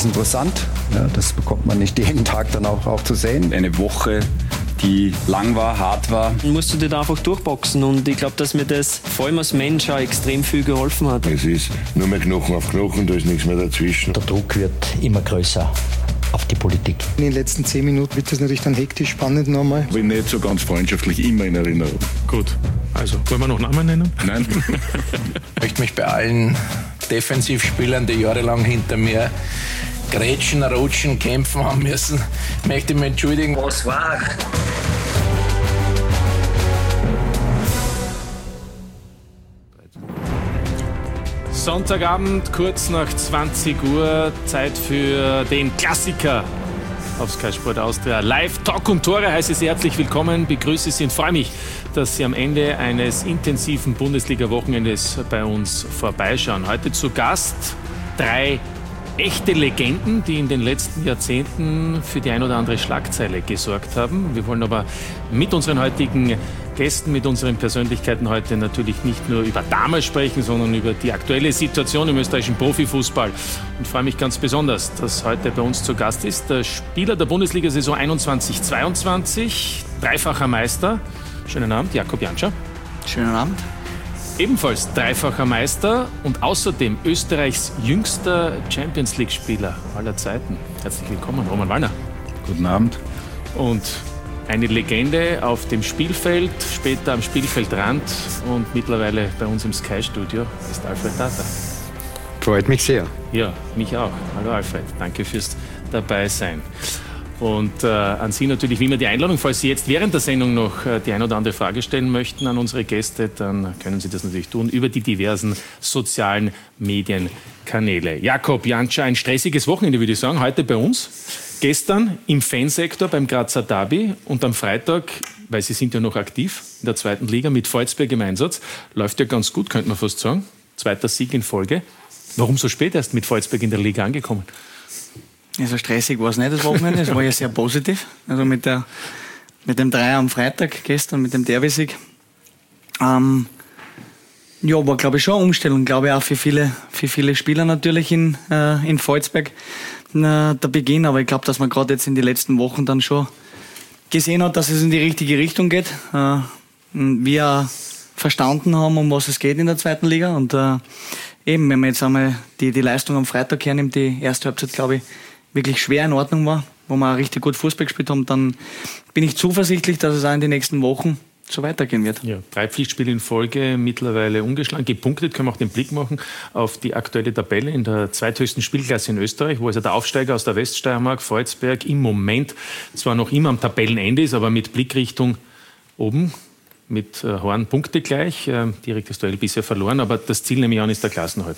ist interessant. Ja, das bekommt man nicht jeden Tag dann auch zu sehen. Eine Woche, die lang war, hart war. Musst du dich da einfach durchboxen und ich glaube, dass mir das vor allem als Mensch auch extrem viel geholfen hat. Es ist nur mehr Knochen auf Knochen, da ist nichts mehr dazwischen. Der Druck wird immer größer auf die Politik. In den letzten 10 Minuten wird das natürlich dann hektisch spannend nochmal. Bin nicht so ganz freundschaftlich immer in Erinnerung. Gut, also wollen wir noch Namen nennen? Nein. Ich möchte mich bei allen Defensivspielern, die jahrelang hinter mir grätschen, rutschen, kämpfen haben müssen, möchte ich mich entschuldigen. Was war? Sonntagabend, kurz nach 20 Uhr, Zeit für den Klassiker auf Sky Sport Austria. Live Talk und Tore heiße Sie herzlich willkommen, begrüße Sie und freue mich, dass Sie am Ende eines intensiven Bundesliga-Wochenendes bei uns vorbeischauen. Heute zu Gast 3 echte Legenden, die in den letzten Jahrzehnten für die ein oder andere Schlagzeile gesorgt haben. Wir wollen aber mit unseren heutigen Gästen, mit unseren Persönlichkeiten heute natürlich nicht nur über damals sprechen, sondern über die aktuelle Situation im österreichischen Profifußball. Und freue mich ganz besonders, dass heute bei uns zu Gast ist der Spieler der Bundesliga-Saison 21/22, dreifacher Meister. Schönen Abend, Jakob Janscher. Schönen Abend. Ebenfalls dreifacher Meister und außerdem Österreichs jüngster Champions-League-Spieler aller Zeiten. Herzlich willkommen, Roman Wallner. Guten Abend. Und eine Legende auf dem Spielfeld, später am Spielfeldrand und mittlerweile bei uns im Sky-Studio ist Alfred Tata. Freut mich sehr. Ja, mich auch. Hallo Alfred, danke fürs Dabeisein. Und an Sie natürlich wie immer die Einladung, falls Sie jetzt während der Sendung noch die ein oder andere Frage stellen möchten an unsere Gäste, dann können Sie das natürlich tun über die diversen sozialen Medienkanäle. Jakob Janscher, ein stressiges Wochenende, würde ich sagen, heute bei uns. Gestern im Fansektor beim Grazer Derby und am Freitag, weil Sie sind ja noch aktiv in der zweiten Liga mit Volzberg im Einsatz, läuft ja ganz gut, könnte man fast sagen. 2. Sieg in Folge. Warum so spät erst mit Volzberg in der Liga angekommen? Also stressig war es nicht, das Wochenende. Es war ja sehr positiv. Also mit dem Dreier am Freitag gestern, mit dem Derby-Sieg. Ja, war glaube ich schon eine Umstellung, glaube ich auch für viele Spieler natürlich in Volzberg der Beginn. Aber ich glaube, dass man gerade jetzt in den letzten Wochen dann schon gesehen hat, dass es in die richtige Richtung geht. Wir verstanden haben, um was es geht in der zweiten Liga. Und eben, wenn man jetzt einmal die Leistung am Freitag hernimmt, die erste Halbzeit, glaube ich, wirklich schwer in Ordnung war, wo wir auch richtig gut Fußball gespielt haben, dann bin ich zuversichtlich, dass es auch in den nächsten Wochen so weitergehen wird. Ja, 3 Pflichtspiele in Folge, mittlerweile ungeschlagen. Gepunktet können wir auch den Blick machen auf die aktuelle Tabelle in der zweithöchsten Spielklasse in Österreich, wo also der Aufsteiger aus der Weststeiermark, Volzberg, im Moment zwar noch immer am Tabellenende ist, aber mit Blickrichtung oben, mit Horn punktegleich. Direktes Duell bisher verloren, aber das Ziel nehme ich an, ist der Klassenerhalt.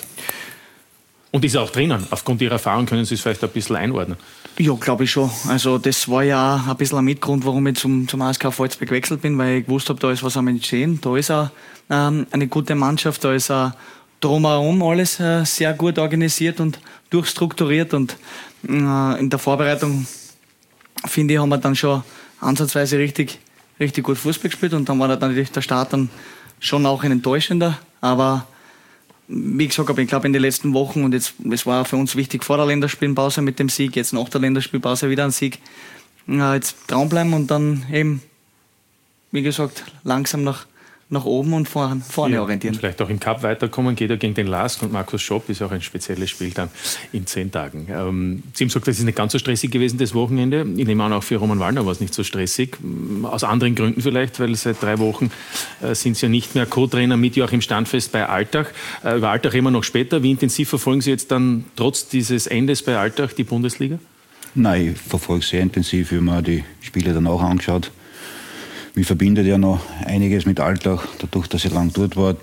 Und ist auch drinnen. Aufgrund Ihrer Erfahrung können Sie es vielleicht ein bisschen einordnen. Ja, glaube ich schon. Also das war ja ein bisschen ein Mitgrund, warum ich zum ASK Volzberg gewechselt bin, weil ich gewusst habe, da ist was am Entstehen. Da ist auch eine gute Mannschaft, da ist auch drumherum alles sehr gut organisiert und durchstrukturiert. Und in der Vorbereitung, finde ich, haben wir dann schon ansatzweise richtig gut Fußball gespielt. Und dann war natürlich der Start dann schon auch ein enttäuschender. Aber wie gesagt, ich glaube in den letzten Wochen, und jetzt, es war für uns wichtig vor der Länderspielpause mit dem Sieg, jetzt nach der Länderspielpause wieder ein Sieg, jetzt dranbleiben und dann eben, wie gesagt, langsam nach oben und vorne orientieren. Und vielleicht auch im Cup weiterkommen, geht ja gegen den LASK und Markus Schopp ist auch ein spezielles Spiel dann in 10 Tagen. Sie haben gesagt, das ist nicht ganz so stressig gewesen, das Wochenende. Ich nehme an, auch für Roman Wallner war es nicht so stressig. Aus anderen Gründen vielleicht, weil seit 3 Wochen sind Sie ja nicht mehr Co-Trainer mit Joachim Standfest bei Altach. Über Altach immer noch später. Wie intensiv verfolgen Sie jetzt dann trotz dieses Endes bei Altach die Bundesliga? Nein, ich verfolge sehr intensiv. Ich habe mir die Spiele danach angeschaut. Mich verbindet ja noch einiges mit Altach, dadurch, dass ich lange dort war,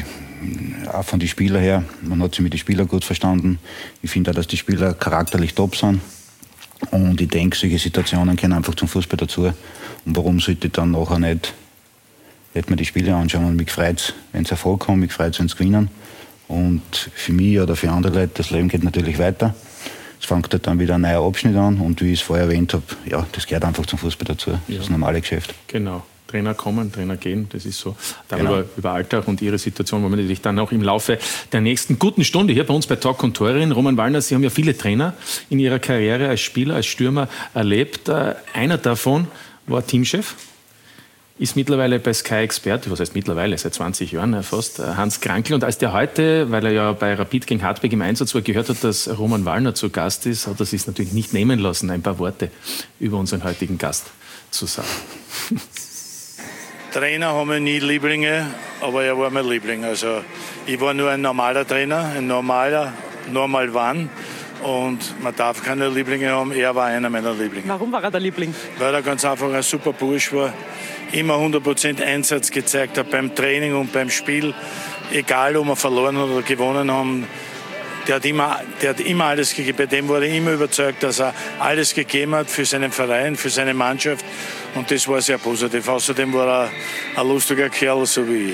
auch von den Spielern her. Man hat sich mit den Spielern gut verstanden. Ich finde auch, dass die Spieler charakterlich top sind. Und ich denke, solche Situationen gehören einfach zum Fußball dazu. Und warum sollte ich dann nachher nicht mir die Spiele anschauen? Und mich freut es, wenn es Erfolg kommt, mich freut es, wenn sie gewinnen. Und für mich oder für andere Leute, das Leben geht natürlich weiter. Es fängt halt dann wieder ein neuer Abschnitt an und wie ich es vorher erwähnt habe, ja, das gehört einfach zum Fußball dazu. Das ist das normale Geschäft. Genau. Trainer kommen, Trainer gehen, das ist so. Darüber, über Alltag und Ihre Situation wollen wir natürlich dann auch im Laufe der nächsten guten Stunde hier bei uns bei Talk und Tore. Roman Wallner, Sie haben ja viele Trainer in Ihrer Karriere als Spieler, als Stürmer erlebt. Einer davon war Teamchef, ist mittlerweile bei Sky Experte, was heißt mittlerweile, seit 20 Jahren fast, Hans Krankl. Und als der heute, weil er ja bei Rapid gegen Hartberg im Einsatz war, gehört hat, dass Roman Wallner zu Gast ist, hat er sich natürlich nicht nehmen lassen, ein paar Worte über unseren heutigen Gast zu sagen. Trainer haben wir nie Lieblinge, aber er war mein Liebling. Also ich war nur ein normaler Trainer, normal wann. Und man darf keine Lieblinge haben, er war einer meiner Lieblinge. Warum war er der Liebling? Weil er ganz einfach ein super Bursch war, immer 100% Einsatz gezeigt hat beim Training und beim Spiel. Egal, ob wir verloren oder gewonnen haben, der hat immer alles gegeben. Bei dem war ich immer überzeugt, dass er alles gegeben hat für seinen Verein, für seine Mannschaft. Und das war sehr positiv. Außerdem war er ein lustiger Kerl, so wie ich.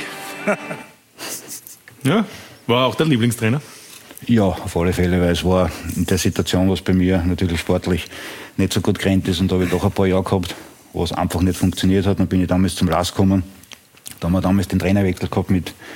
Ja, war er auch der Lieblingstrainer? Ja, auf alle Fälle, weil es war in der Situation, was bei mir natürlich sportlich nicht so gut gerannt ist, und da habe ich doch ein paar Jahre gehabt, wo es einfach nicht funktioniert hat. Dann bin ich damals zum LASK gekommen. Da haben wir damals den Trainerwechsel gehabt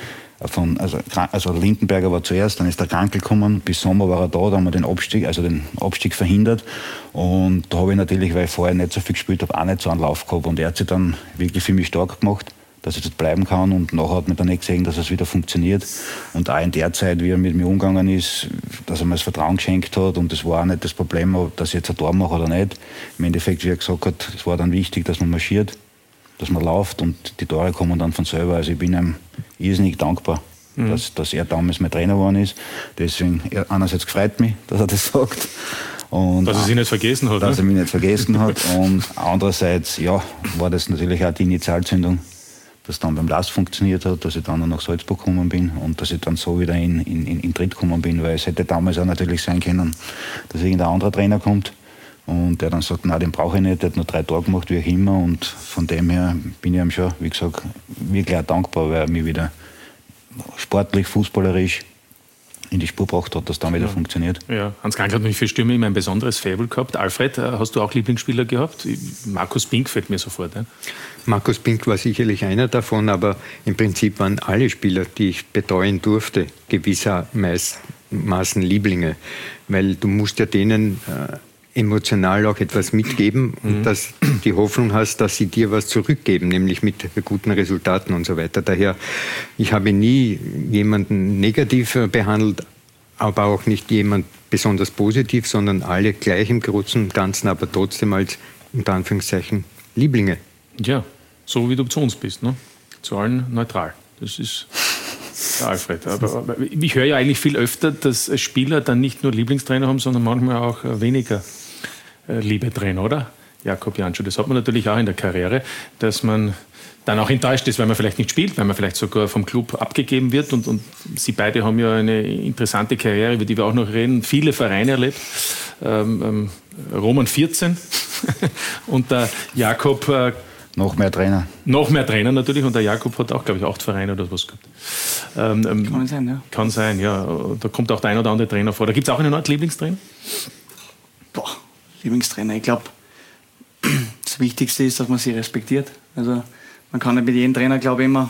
also Lindenberger war zuerst, dann ist der Krankl gekommen, bis Sommer war er da haben wir den Abstieg verhindert. Und da habe ich natürlich, weil ich vorher nicht so viel gespielt habe, auch nicht so einen Lauf gehabt. Und er hat sich dann wirklich für mich stark gemacht, dass ich dort bleiben kann. Und nachher hat man dann nicht gesehen, dass es wieder funktioniert. Und auch in der Zeit, wie er mit mir umgegangen ist, dass er mir das Vertrauen geschenkt hat. Und das war auch nicht das Problem, ob das jetzt ein Tor mache oder nicht. Im Endeffekt, wie er gesagt hat, es war dann wichtig, dass man marschiert, dass man läuft, und die Tore kommen dann von selber. Also ich bin ihm irrsinnig dankbar, dass er damals mein Trainer geworden ist. Deswegen, einerseits gefreut mich, dass er das sagt. Und dass er sich nicht vergessen hat. Dass er mich nicht vergessen hat. Und andererseits, ja, war das natürlich auch die Initialzündung, dass dann beim LASK funktioniert hat, dass ich dann nach Salzburg gekommen bin und dass ich dann so wieder in Tritt gekommen bin, weil es hätte damals auch natürlich sein können, dass irgendein anderer Trainer kommt und der dann sagt, nein, den brauche ich nicht, der hat nur 3 Tage gemacht, wie auch immer, und von dem her bin ich ihm schon, wie gesagt, wirklich auch dankbar, weil er mich wieder sportlich, fußballerisch in die Spur gebracht hat, dass dann wieder funktioniert. Ja, Hans Krankl hat mich für Stürmer immer ein besonderes Faible gehabt. Alfred, hast du auch Lieblingsspieler gehabt? Markus Pink fällt mir sofort ein. Markus Pink war sicherlich einer davon, aber im Prinzip waren alle Spieler, die ich betreuen durfte, gewissermaßen Lieblinge, weil du musst ja denen emotional auch etwas mitgeben und dass die Hoffnung hast, dass sie dir was zurückgeben, nämlich mit guten Resultaten und so weiter. Daher, ich habe nie jemanden negativ behandelt, aber auch nicht jemand besonders positiv, sondern alle gleich im Großen und Ganzen, aber trotzdem als, unter Anführungszeichen, Lieblinge. Ja, so wie du zu uns bist, ne? Zu allen neutral. Das ist der Alfred. Aber ich höre ja eigentlich viel öfter, dass Spieler dann nicht nur Lieblingstrainer haben, sondern manchmal auch weniger liebe Trainer, oder? Jakob Janschow, das hat man natürlich auch in der Karriere, dass man dann auch enttäuscht ist, weil man vielleicht nicht spielt, weil man vielleicht sogar vom Club abgegeben wird. Und Sie beide haben ja eine interessante Karriere, über die wir auch noch reden, viele Vereine erlebt. Roman 14 und der Jakob... noch mehr Trainer. Noch mehr Trainer natürlich, und der Jakob hat auch, glaube ich, 8 Vereine oder was gehabt. Kann sein, ja. Kann sein, ja. Da kommt auch der ein oder andere Trainer vor. Da gibt es auch einen Art Lieblingstrainer? Lieblingstrainer. Ich glaube, das Wichtigste ist, dass man sie respektiert. Also man kann nicht mit jedem Trainer, glaube ich, immer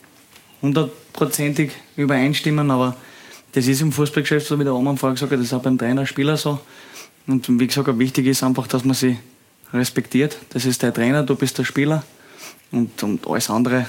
100%ig übereinstimmen, aber das ist im Fußballgeschäft, so wie der Roman vorher gesagt hat, das ist auch beim Trainer, Spieler so. Und wie gesagt, wichtig ist einfach, dass man sie respektiert. Das ist der Trainer, du bist der Spieler, und alles andere,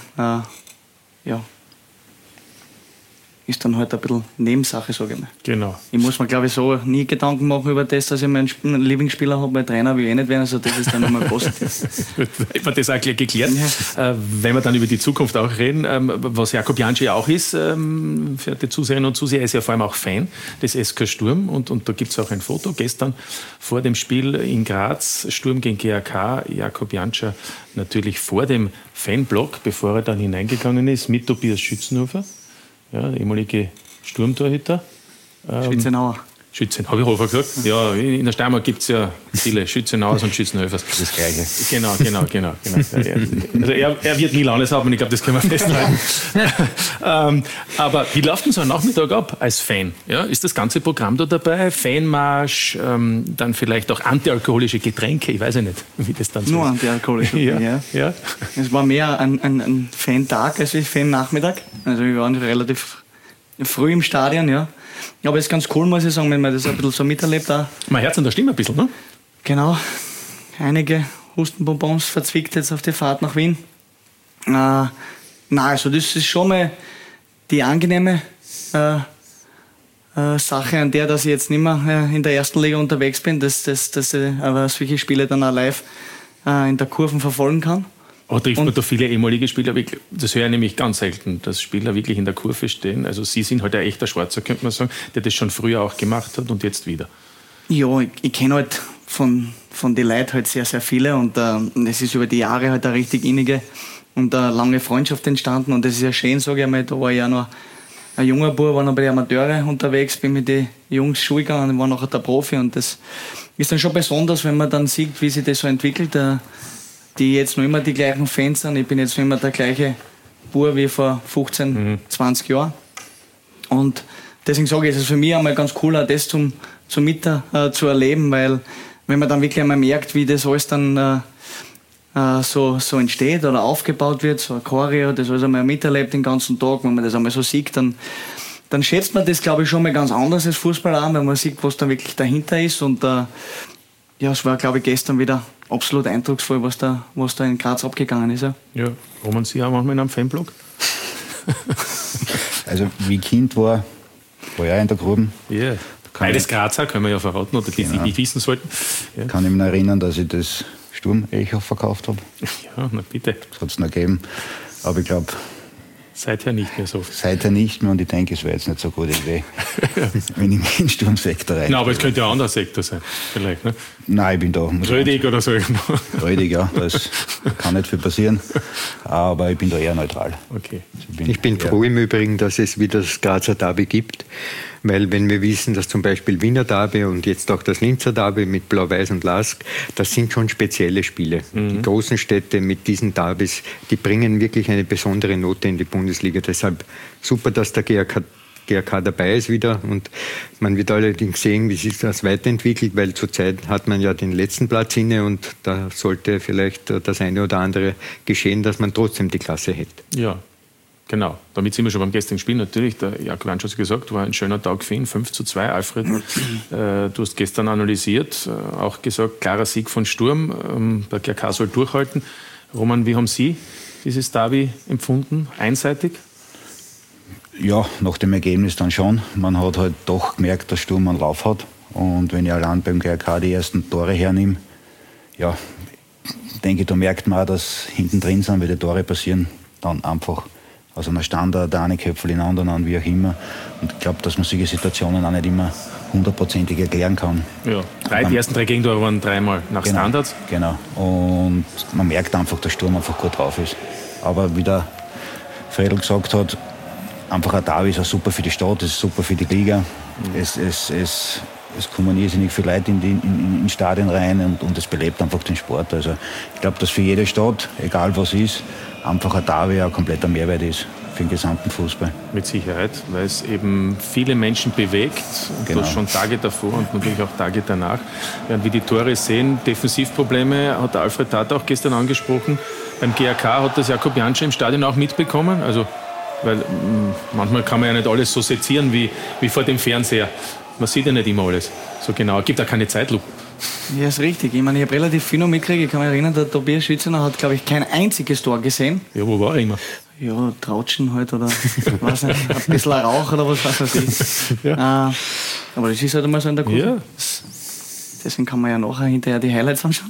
ist dann halt ein bisschen Nebensache, sage ich mal. Genau. Ich muss mir, glaube ich, so nie Gedanken machen über das, dass ich meinen Lieblingsspieler habe, weil Trainer will ich nicht werden, also das ist dann nochmal positiv. Hätten wir das auch gleich geklärt. Ja. Wenn wir dann über die Zukunft auch reden, was Jakob Janschow ja auch ist, für die Zuseherinnen und Zuseher, ist ja vor allem auch Fan des SK Sturm, und da gibt es auch ein Foto, gestern vor dem Spiel in Graz, Sturm gegen GAK, Jakob Janschow natürlich vor dem Fanblock, bevor er dann hineingegangen ist, mit Tobias Schützenhofer. Ja, der ehemalige Sturmtorhüter. Schützenhofer gesagt? Ja, in der Steiermark gibt es ja viele Schützenhaus und Schützenhöfers. Das Gleiche. Genau. Also er wird nie Landeshauptmann, ich glaube, das können wir festhalten. Aber wie läuft denn so ein Nachmittag ab als Fan? Ja, ist das ganze Programm da dabei? Fanmarsch, dann vielleicht auch antialkoholische Getränke? Ich weiß ja nicht, wie das dann so Nur ist. antialkoholische, ja. Es war mehr ein Fan-Tag als ein Fan-Nachmittag. Also wir waren relativ früh im Stadion, ja. Aber es ist ganz cool, muss ich sagen, wenn man das ein bisschen so miterlebt. Auch. Man hört es an der Stimme ein bisschen, ne? Genau. Einige Hustenbonbons verzwickt jetzt auf die Fahrt nach Wien. Also das ist schon mal die angenehme Sache an der, dass ich jetzt nicht mehr in der ersten Liga unterwegs bin, dass ich aber solche Spiele dann auch live in der Kurve verfolgen kann. Aber trifft man da viele ehemalige Spieler? Das höre ich nämlich ganz selten, dass Spieler wirklich in der Kurve stehen. Also Sie sind halt ein echter Schwarzer, könnte man sagen, der das schon früher auch gemacht hat und jetzt wieder. Ja, ich kenne halt von den Leuten halt sehr, sehr viele und es ist über die Jahre halt eine richtig innige und eine lange Freundschaft entstanden und das ist ja schön, sage ich mal. Da war ich ja noch ein junger Bub, war noch bei den Amateuren unterwegs, bin mit den Jungs Schule gegangen und war nachher der Profi und das ist dann schon besonders, wenn man dann sieht, wie sich das so entwickelt. Die jetzt noch immer die gleichen Fans sind. Ich bin jetzt noch immer der gleiche Bub wie vor 15, 20 Jahren. Und deswegen sage ich, es ist für mich einmal ganz cool, auch das zu erleben, weil wenn man dann wirklich einmal merkt, wie das alles dann so entsteht oder aufgebaut wird, so ein Choreo, das alles einmal miterlebt den ganzen Tag, wenn man das einmal so sieht, dann schätzt man das, glaube ich, schon mal ganz anders als Fußball an, wenn man sieht, was da wirklich dahinter ist. Und es war, glaube ich, gestern wieder absolut eindrucksvoll, was da in Graz abgegangen ist. Ja, Roman, Sie auch manchmal in einem Fanblog? Also wie ich Kind war ich auch in der Gruben. Yeah. Beides Grazer, können wir ja verraten, oder die wissen sollten. Ja. Ich kann mich noch erinnern, dass ich das Sturm-Echo verkauft habe. Ja, na bitte. Das hat es noch gegeben. Aber ich glaube, seither nicht mehr so. Seither nicht mehr und ich denke, es wäre jetzt nicht so eine gute Idee, wenn ich mich in den Sturmsektor rein. Nein, aber es könnte ja ein anderer Sektor sein, vielleicht. Ne? Nein, ich bin da. Rödig oder so irgendwo. Rödig, ja, das kann nicht viel passieren, aber ich bin da eher neutral. Okay. Ich bin froh im Übrigen, dass es wieder das Grazer Derby gibt, weil wenn wir wissen, dass zum Beispiel Wiener Derby und jetzt auch das Linzer Derby mit Blau-Weiß und Lask, das sind schon spezielle Spiele. Die großen Städte mit diesen Derbys, die bringen wirklich eine besondere Note in die Bundesliga. Deshalb super, dass der GRK dabei ist wieder und man wird allerdings sehen, wie sich das weiterentwickelt, weil zurzeit hat man ja den letzten Platz inne und da sollte vielleicht das eine oder andere geschehen, dass man trotzdem die Klasse hält. Ja. Genau, damit sind wir schon beim gestrigen Spiel natürlich. Der Jakob hat schon gesagt, war ein schöner Tag für ihn, 5:2. Alfred, du hast gestern analysiert, auch gesagt, klarer Sieg von Sturm. Der GRK soll durchhalten. Roman, wie haben Sie dieses Derby empfunden? Einseitig? Ja, nach dem Ergebnis dann schon. Man hat halt doch gemerkt, dass Sturm einen Lauf hat. Und wenn ich allein beim GRK die ersten Tore hernehme, ja, denke ich, da merkt man auch, dass hinten drin sind, weil die Tore passieren dann einfach aus einer Standard, der eine Köpfel in den anderen an, wie auch immer. Und ich glaube, dass man solche Situationen auch nicht immer hundertprozentig erklären kann. Ja, die ersten 3 Gegentore waren 3-mal nach Standards. Genau. Und man merkt einfach, dass Sturm einfach gut drauf ist. Aber wie der Fredl gesagt hat, einfach ein Derby ist auch super für die Stadt, es ist super für die Liga. Es kommen irrsinnig viele Leute in Stadien rein und es belebt einfach den Sport. Also ich glaube, dass für jede Stadt, egal was ist, einfach ein Derby ein kompletter Mehrwert ist für den gesamten Fußball. Mit Sicherheit, weil es eben viele Menschen bewegt, und genau. Das schon Tage davor und natürlich auch Tage danach. Während wir die Tore sehen, Defensivprobleme hat der Alfred Tat auch gestern angesprochen. Beim GRK hat das Jakob Janscher im Stadion auch mitbekommen, also weil manchmal kann man ja nicht alles so sezieren wie vor dem Fernseher. Man sieht ja nicht immer alles so genau. Es gibt auch keine Zeitlupe. Ja, ist richtig. Ich meine, ich habe relativ viel noch mitgekriegt. Ich kann mich erinnern, der Tobias Schützener hat, glaube ich, kein einziges Tor gesehen. Ja, wo war er immer? Ja, Trautschen halt oder weiß nicht, ein bisschen Rauch oder was weiß ich. Ja. Aber das ist halt immer so in der Kurve. Ja. Deswegen kann man ja nachher hinterher die Highlights anschauen.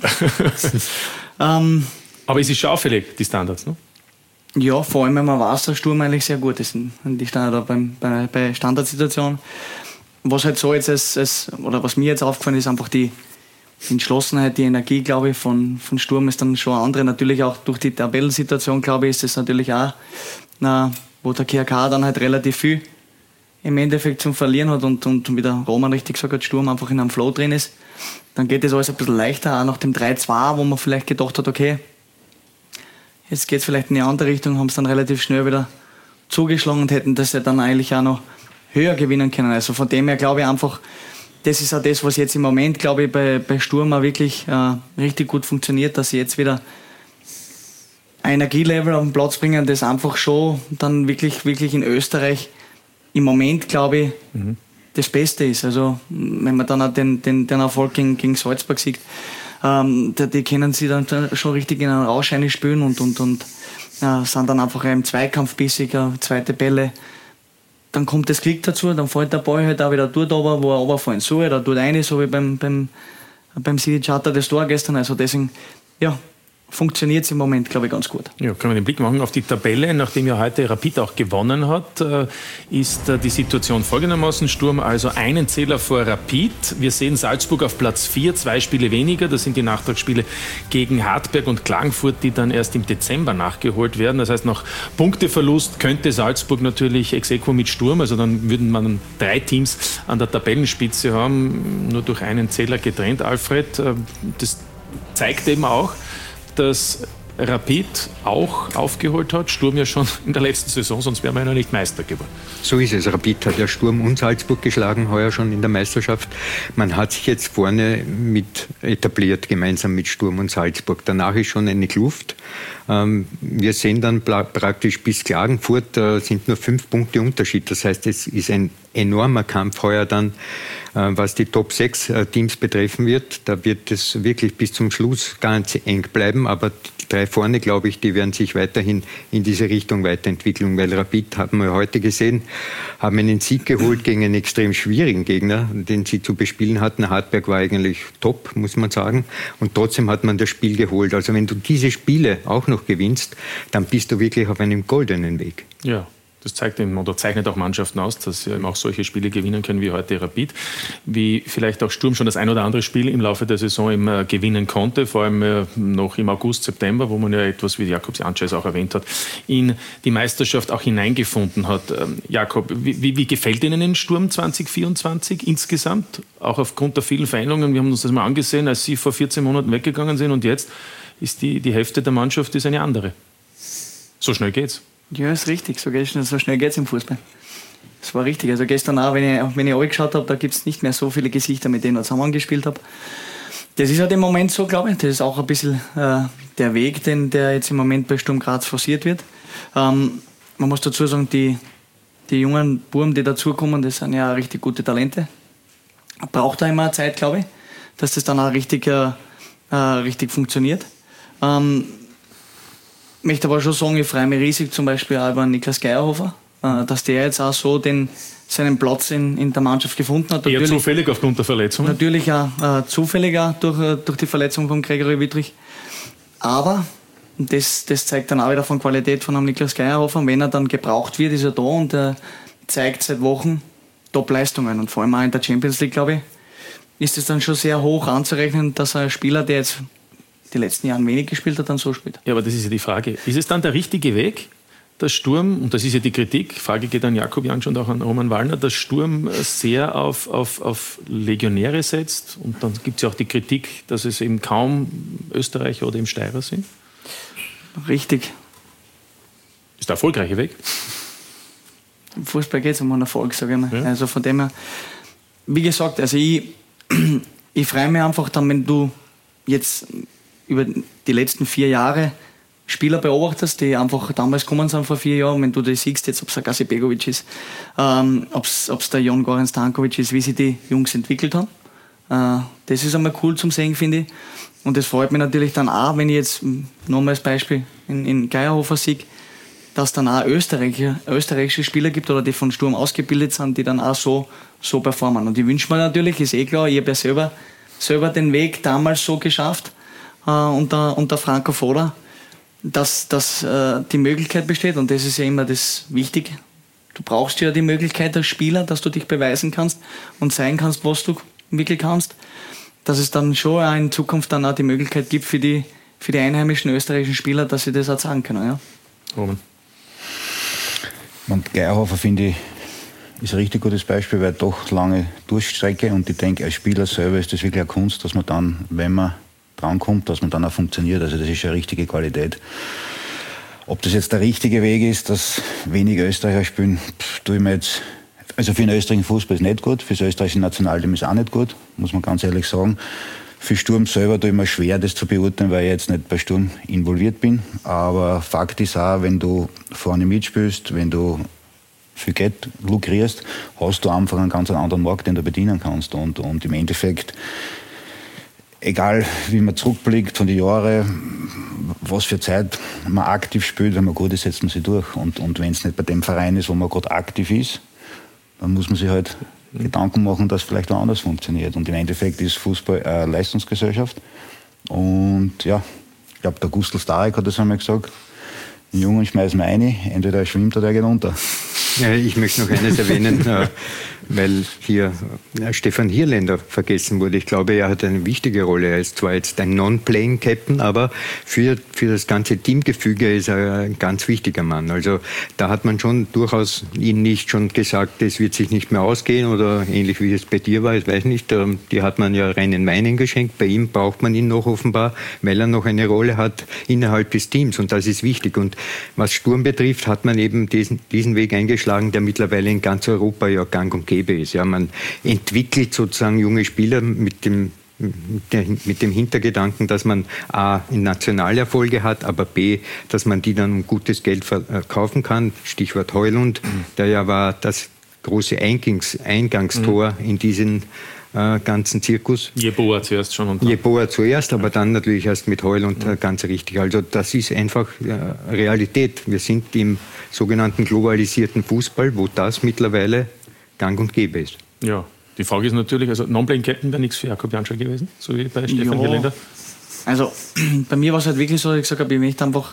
Aber es ist schon auffällig, die Standards, ne? Ja, vor allem, wenn man weiß, dass Sturm eigentlich sehr gut ist in die Standard, bei Standardsituationen. Was halt so jetzt oder was mir jetzt aufgefallen ist, einfach die Entschlossenheit, die Energie, glaube ich, von Sturm ist dann schon eine andere. Natürlich auch durch die Tabellensituation, glaube ich, ist das natürlich auch, wo der GRK dann halt relativ viel im Endeffekt zum Verlieren hat und wie der Roman richtig gesagt hat, Sturm einfach in einem Flow drin ist, dann geht das alles ein bisschen leichter, auch nach dem 3-2, wo man vielleicht gedacht hat, okay, jetzt geht es vielleicht in eine andere Richtung, haben es dann relativ schnell wieder zugeschlagen und hätten das ja dann eigentlich auch noch höher gewinnen können. Also von dem her glaube ich einfach, das ist auch das, was jetzt im Moment, glaube ich, bei Sturm auch wirklich richtig gut funktioniert, dass sie jetzt wieder ein Energielevel auf den Platz bringen, das einfach schon dann wirklich in Österreich im Moment, glaube ich, das Beste ist. Also wenn man dann auch den Erfolg gegen Salzburg sieht, die können sie dann schon richtig in einen Rausch spielen und sind dann einfach im Zweikampf bissig, zweite Bälle. Dann kommt das Glück dazu, dann fällt der Ball halt auch wieder dort runter, wo er runterfallen soll, oder dort rein, so wie beim City Charter das Tor gestern. Also deswegen, ja, funktioniert es im Moment, glaube ich, ganz gut. Ja, können wir den Blick machen auf die Tabelle. Nachdem ja heute Rapid auch gewonnen hat, ist die Situation folgendermaßen. Sturm also einen Zähler vor Rapid. Wir sehen Salzburg auf Platz 4, 2 Spiele weniger. Das sind die Nachtragsspiele gegen Hartberg und Klagenfurt, die dann erst im Dezember nachgeholt werden. Das heißt, nach Punkteverlust könnte Salzburg natürlich ex aequo mit Sturm, also dann würden man 3 Teams an der Tabellenspitze haben, nur durch einen Zähler getrennt, Alfred. Das zeigt eben auch, dass Rapid auch aufgeholt hat, Sturm ja schon in der letzten Saison, sonst wären wir ja noch nicht Meister geworden. So ist es. Rapid hat ja Sturm und Salzburg geschlagen, heuer schon in der Meisterschaft. Man hat sich jetzt vorne mit etabliert, gemeinsam mit Sturm und Salzburg. Danach ist schon eine Kluft. Wir sehen dann praktisch bis Klagenfurt sind nur 5 Punkte Unterschied. Das heißt, es ist ein enormer Kampf heuer dann, was die Top 6 Teams betreffen wird. Da wird es wirklich bis zum Schluss ganz eng bleiben, aber die 3 vorne, glaube ich, die werden sich weiterhin in diese Richtung weiterentwickeln, weil Rapid, haben wir heute gesehen, haben einen Sieg geholt gegen einen extrem schwierigen Gegner, den sie zu bespielen hatten. Hartberg war eigentlich top, muss man sagen, und trotzdem hat man das Spiel geholt. Also wenn du diese Spiele auch noch gewinnst, dann bist du wirklich auf einem goldenen Weg. Ja. Das zeigt eben oder zeichnet auch Mannschaften aus, dass sie eben auch solche Spiele gewinnen können wie heute Rapid. Wie vielleicht auch Sturm schon das ein oder andere Spiel im Laufe der Saison eben gewinnen konnte, vor allem noch im August, September, wo man ja etwas, wie Jakub Sanchez auch erwähnt hat, in die Meisterschaft auch hineingefunden hat. Jakob, wie gefällt Ihnen den Sturm 2024 insgesamt? Auch aufgrund der vielen Veränderungen. Wir haben uns das mal angesehen, als Sie vor 14 Monaten weggegangen sind und jetzt ist die Hälfte der Mannschaft ist eine andere. So schnell geht's. Ja, ist richtig. So schnell geht es im Fußball. Das war richtig. Also gestern auch, wenn ich angeschaut habe, da gibt es nicht mehr so viele Gesichter, mit denen ich zusammengespielt habe. Das ist halt im Moment so, glaube ich. Das ist auch ein bisschen der Weg, der jetzt im Moment bei Sturm Graz forciert wird. Man muss dazu sagen, die jungen Buben, die dazukommen, das sind ja richtig gute Talente. Braucht da immer eine Zeit, glaube ich, dass das dann auch richtig funktioniert. Ich möchte aber schon sagen, ich freue mich riesig zum Beispiel auch über Niklas Geierhofer, dass der jetzt auch so seinen Platz in der Mannschaft gefunden hat. Eher zufällig aufgrund der Verletzung? Natürlich auch zufälliger durch die Verletzung von Gregory Wittrich. Aber das zeigt dann auch wieder von Qualität von einem Niklas Geierhofer. Wenn er dann gebraucht wird, ist er da und er zeigt seit Wochen Top-Leistungen. Und vor allem auch in der Champions League, glaube ich, ist es dann schon sehr hoch anzurechnen, dass ein Spieler, der jetzt die letzten Jahren wenig gespielt hat, dann so spielt. Ja, aber das ist ja die Frage. Ist es dann der richtige Weg, dass Sturm, und das ist ja die Kritik, Frage geht an Jakob Jansch und auch an Roman Wallner, dass Sturm sehr auf Legionäre setzt, und dann gibt es ja auch die Kritik, dass es eben kaum Österreicher oder eben Steirer sind? Richtig. Ist der erfolgreiche Weg? Im Fußball geht es um einen Erfolg, sage ich mal. Ja. Also von dem her, wie gesagt, also ich freue mich einfach dann, wenn du jetzt über die letzten 4 Jahre Spieler beobachtest, die einfach damals gekommen sind vor 4 Jahren, wenn du das siehst, jetzt ob es der Gasi Begovic ist, ob es der Jon Goran Stankovic ist, wie sich die Jungs entwickelt haben. Das ist einmal cool zum Sehen, finde ich. Und das freut mich natürlich dann auch, wenn ich jetzt nochmal als Beispiel in Geierhofer sehe, dass dann auch österreichische Spieler gibt oder die von Sturm ausgebildet sind, die dann auch so performen. Und ich wünsche mir natürlich, ist klar, ich habe ja selber den Weg damals so geschafft, unter Franco Foda, dass die Möglichkeit besteht, und das ist ja immer das Wichtige. Du brauchst ja die Möglichkeit als Spieler, dass du dich beweisen kannst und zeigen kannst, was du wirklich kannst, dass es dann schon auch in Zukunft dann auch die Möglichkeit gibt für die einheimischen österreichischen Spieler, dass sie das auch sagen können. Ja. Roman. Und Geierhofer, finde ich, ist ein richtig gutes Beispiel, weil doch lange Durchstrecke und ich denke, als Spieler selber ist das wirklich eine Kunst, dass man dann, wenn man drankommt, dass man dann auch funktioniert. Also das ist eine richtige Qualität. Ob das jetzt der richtige Weg ist, dass wenige Österreicher spielen, tue ich mir jetzt. Also für den österreichischen Fußball ist es nicht gut, für das österreichische Nationalteam ist es auch nicht gut, muss man ganz ehrlich sagen. Für Sturm selber tue ich mir schwer, das zu beurteilen, weil ich jetzt nicht bei Sturm involviert bin. Aber Fakt ist auch, wenn du vorne mitspielst, wenn du viel Geld lukrierst, hast du einfach einen ganz anderen Markt, den du bedienen kannst. Und im Endeffekt, egal wie man zurückblickt von den Jahren, was für Zeit man aktiv spielt, wenn man gut ist, setzt man sich durch. Und wenn es nicht bei dem Verein ist, wo man gerade aktiv ist, dann muss man sich halt Gedanken machen, dass es vielleicht auch anders funktioniert. Und im Endeffekt ist Fußball eine Leistungsgesellschaft. Und ja, ich glaube, der Gustl Starek hat das einmal gesagt, den Jungen schmeißen wir rein, entweder er schwimmt oder er geht unter. Ja, ich möchte noch eines erwähnen, weil hier Stefan Hierländer vergessen wurde. Ich glaube, er hat eine wichtige Rolle. Er ist zwar jetzt ein Non-Playing Captain, aber für das ganze Teamgefüge ist er ein ganz wichtiger Mann. Also da hat man schon durchaus ihn nicht schon gesagt, es wird sich nicht mehr ausgehen oder ähnlich wie es bei dir war, ich weiß nicht. Die hat man ja reinen Weinen geschenkt. Bei ihm braucht man ihn noch offenbar, weil er noch eine Rolle hat innerhalb des Teams und das ist wichtig. Und was Sturm betrifft, hat man eben diesen Weg eingeschlagen, der mittlerweile in ganz Europa ja gang und gäbe ist. Ja, man entwickelt sozusagen junge Spieler mit dem Hintergedanken, dass man A, Nationalerfolge hat, aber B, dass man die dann um gutes Geld verkaufen kann. Stichwort Højlund, der ja war das große Eingangstor in diesen ganzen Zirkus. Jeboa zuerst schon. Jeboa zuerst, aber dann natürlich erst mit Højlund ganz richtig. Also das ist einfach Realität. Wir sind im sogenannten globalisierten Fußball, wo das mittlerweile gang und gäbe ist. Ja, die Frage ist natürlich, also Non-Playing Captain wäre nichts für Jakob Janschel gewesen, so wie bei Stefan Hierländer? Also bei mir war es halt wirklich so, dass ich gesagt habe, ich möchte einfach,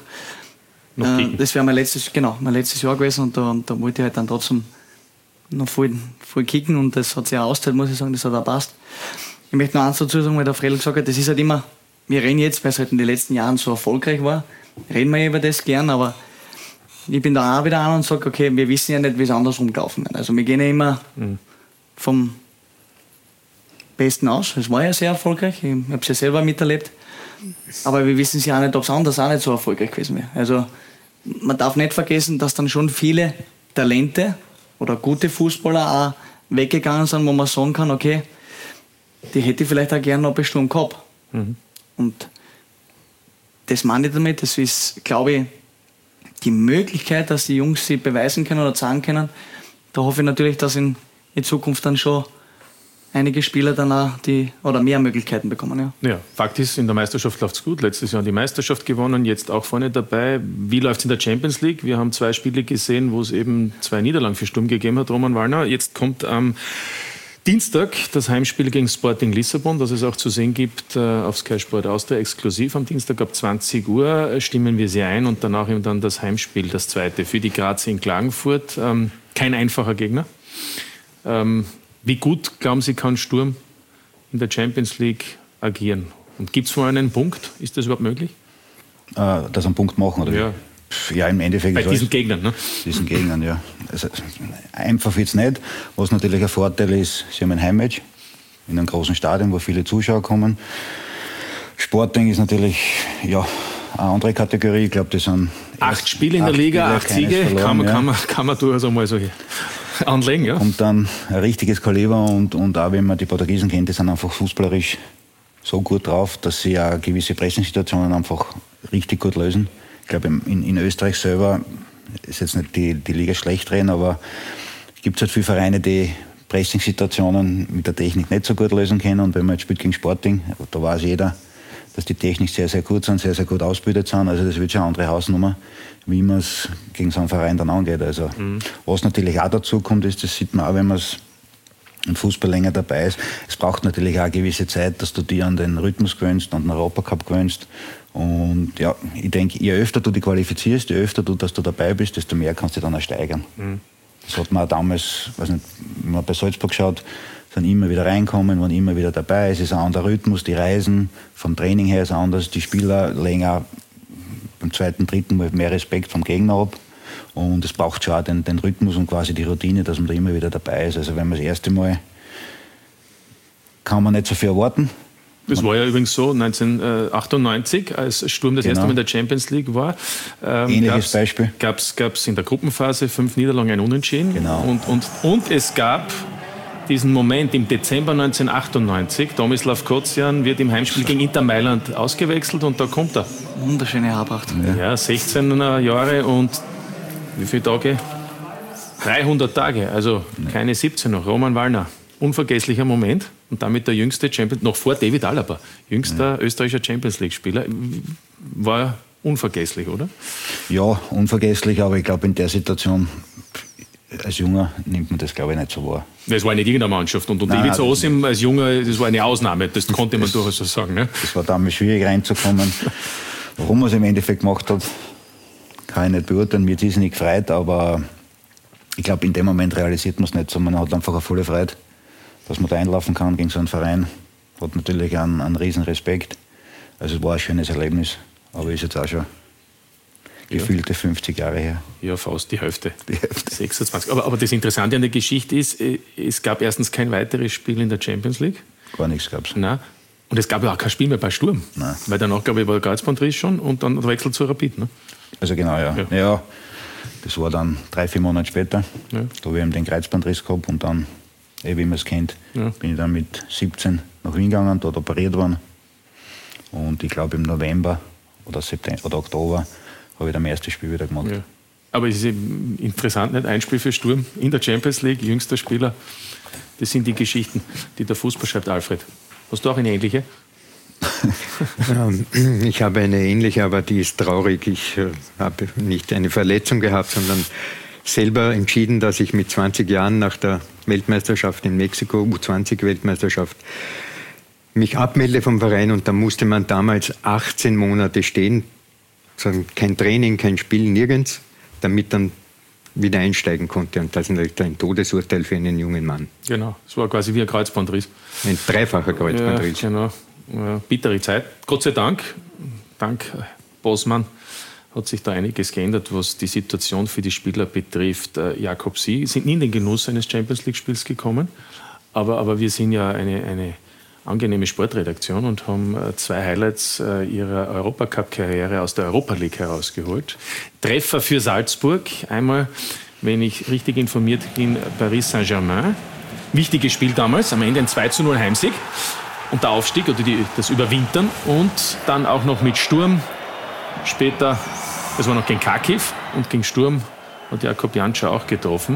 das wäre mein letztes Jahr gewesen und da wollte ich halt dann trotzdem noch voll kicken und das hat sich auch ausgeteilt, muss ich sagen, das hat auch passt. Ich möchte noch eins dazu sagen, weil der Fredl gesagt hat, das ist halt immer, wir reden jetzt, weil es halt in den letzten Jahren so erfolgreich war, reden wir über das gern, aber ich bin da auch wieder an und sage, okay, wir wissen ja nicht, wie es andersrum gelaufen wird. Also wir gehen ja immer vom Besten aus. Es war ja sehr erfolgreich, ich habe es ja selber miterlebt, aber wir wissen ja auch nicht, ob es anders auch nicht so erfolgreich gewesen wäre. Also man darf nicht vergessen, dass dann schon viele Talente oder gute Fußballer auch weggegangen sind, wo man sagen kann, okay, die hätte ich vielleicht auch gerne noch bei Sturm gehabt. Und das meine ich damit, das ist, glaube ich, die Möglichkeit, dass die Jungs sich beweisen können oder zeigen können. Da hoffe ich natürlich, dass in Zukunft dann schon einige Spieler dann auch mehr Möglichkeiten bekommen. Ja, Fakt ist, in der Meisterschaft läuft es gut. Letztes Jahr die Meisterschaft gewonnen, jetzt auch vorne dabei. Wie läuft es in der Champions League? Wir haben 2 Spiele gesehen, wo es eben 2 Niederlagen für Sturm gegeben hat, Roman Wallner. Jetzt kommt am Dienstag das Heimspiel gegen Sporting Lissabon, das es auch zu sehen gibt auf Sky Sport Austria exklusiv. Am Dienstag ab 20 Uhr stimmen wir sie ein und danach eben dann das Heimspiel, das zweite für die Grazer in Klagenfurt. Kein einfacher Gegner. Wie gut, glauben Sie, kann Sturm in der Champions League agieren? Und gibt es vor einen Punkt? Ist das überhaupt möglich? Dass einen Punkt machen, oder? Ja. Ja, im Endeffekt. Bei diesen Gegnern, ne? Diesen Gegnern, ja. Also, einfach wird es nicht. Was natürlich ein Vorteil ist, sie haben ein Heimmatch in einem großen Stadion, wo viele Zuschauer kommen. Sporting ist natürlich, ja, eine andere Kategorie. Ich glaube, das sind 8 Spiele in der Liga, 8 Siege, verloren, kann man durchaus einmal so anlegen, ja. Und dann ein richtiges Kaliber und auch wenn man die Portugiesen kennt, die sind einfach fußballerisch so gut drauf, dass sie ja gewisse Pressing-Situationen einfach richtig gut lösen. Ich glaube, in Österreich selber ist jetzt nicht die Liga schlecht reden, aber gibt es halt viele Vereine, die Pressing-Situationen mit der Technik nicht so gut lösen können. Und wenn man jetzt spielt gegen Sporting, da weiß jeder, dass die Technik sehr, sehr gut sind, sehr, sehr gut ausgebildet sind. Also das wird schon eine andere Hausnummer, wie man es gegen so einen Verein dann angeht. Also was natürlich auch dazu kommt, ist, das sieht man auch, wenn man es im Fußball länger dabei ist, es braucht natürlich auch eine gewisse Zeit, dass du dich an den Rhythmus gewöhnst, an den Europacup gewöhnst. Und ja, ich denke, je öfter du dich qualifizierst, je öfter du, dass du dabei bist, desto mehr kannst du dann auch steigern. Das hat man auch damals, weiß nicht, wenn man bei Salzburg schaut, sind immer wieder reinkommen, waren immer wieder dabei. Es ist ein anderer Rhythmus, die Reisen vom Training her ist anders. Die Spieler legen auch beim 2., 3. Mal mehr Respekt vom Gegner ab. Und es braucht schon auch den Rhythmus und quasi die Routine, dass man da immer wieder dabei ist. Also wenn man das erste Mal, kann man nicht so viel erwarten. Das war ja übrigens so 1998, als Sturm das erste Mal in der Champions League war. Ähnliches Beispiel. Gab es in der Gruppenphase 5 Niederlagen, ein Unentschieden. Genau. Und es gab diesen Moment im Dezember 1998. Tomislav Kocian wird im Heimspiel gegen Inter Mailand ausgewechselt und da kommt er. Wunderschöne Haarpracht. Ja, 16 Jahre und wie viele Tage? 300 Tage, also keine 17 noch. Roman Wallner. Unvergesslicher Moment und damit der jüngste Champions, noch vor David Alaba, jüngster österreichischer Champions League-Spieler. War unvergesslich, oder? Ja, unvergesslich, aber ich glaube in der Situation als Junger nimmt man das, glaube ich, nicht so wahr. Das war nicht irgendeine Mannschaft und David Osim als Junger, das war eine Ausnahme, das konnte man durchaus so sagen. Ne? Das war damals schwierig reinzukommen. Warum er es im Endeffekt gemacht hat, kann ich nicht beurteilen. Mir hat es nicht gefreut, aber ich glaube, in dem Moment realisiert man es nicht so. Man hat einfach eine volle Freude, dass man da einlaufen kann gegen so einen Verein. Hat natürlich einen riesen Respekt. Also es war ein schönes Erlebnis, aber ist jetzt auch schon gefühlte 50 Jahre her. Ja, fast die Hälfte. 26. Aber das Interessante an der Geschichte ist, es gab erstens kein weiteres Spiel in der Champions League. Gar nichts gab es. Nein. Und es gab ja auch kein Spiel mehr bei Sturm. Nein. Weil danach, glaube ich, war der Kreuzbandriss schon und dann der Wechsel zu Rapid. Ne? Also genau, ja. Das war dann 3-4 Monate später. Ja. Da habe ich eben den Kreuzbandriss gehabt und dann, wie man es kennt, bin ich dann mit 17 nach Wien gegangen, dort operiert worden. Und ich glaube im November oder September oder Oktober habe ich dann mein erstes Spiel wieder gemacht. Ja. Aber es ist eben interessant, nicht? Ein Spiel für Sturm in der Champions League, jüngster Spieler. Das sind die Geschichten, die der Fußball schreibt. Alfred, hast du auch eine ähnliche? Ich habe eine ähnliche, aber die ist traurig. Ich habe nicht eine Verletzung gehabt, sondern selber entschieden, dass ich mit 20 Jahren nach der Weltmeisterschaft in Mexiko, U20-Weltmeisterschaft, mich abmelde vom Verein und da musste man damals 18 Monate stehen. Kein Training, kein Spiel, nirgends, damit dann wieder einsteigen konnte. Und das ist natürlich ein Todesurteil für einen jungen Mann. Genau, es war quasi wie ein Kreuzbandriss. Ein dreifacher Kreuzbandriss. Ja, genau. Ja, bittere Zeit. Gott sei Dank, dank Bosman, hat sich da einiges geändert, was die Situation für die Spieler betrifft. Jakob, Sie sind nie in den Genuss eines Champions-League-Spiels gekommen, aber wir sind ja eine angenehme Sportredaktion und haben 2 Highlights ihrer Europacup-Karriere aus der Europa League herausgeholt. Treffer für Salzburg. Einmal, wenn ich richtig informiert bin, Paris Saint-Germain. Wichtiges Spiel damals, am Ende ein 2:0 Heimsieg. Und der Aufstieg oder das Überwintern. Und dann auch noch mit Sturm. Später, das war noch gegen Kharkiv und gegen Sturm hat Jakob Janscher auch getroffen.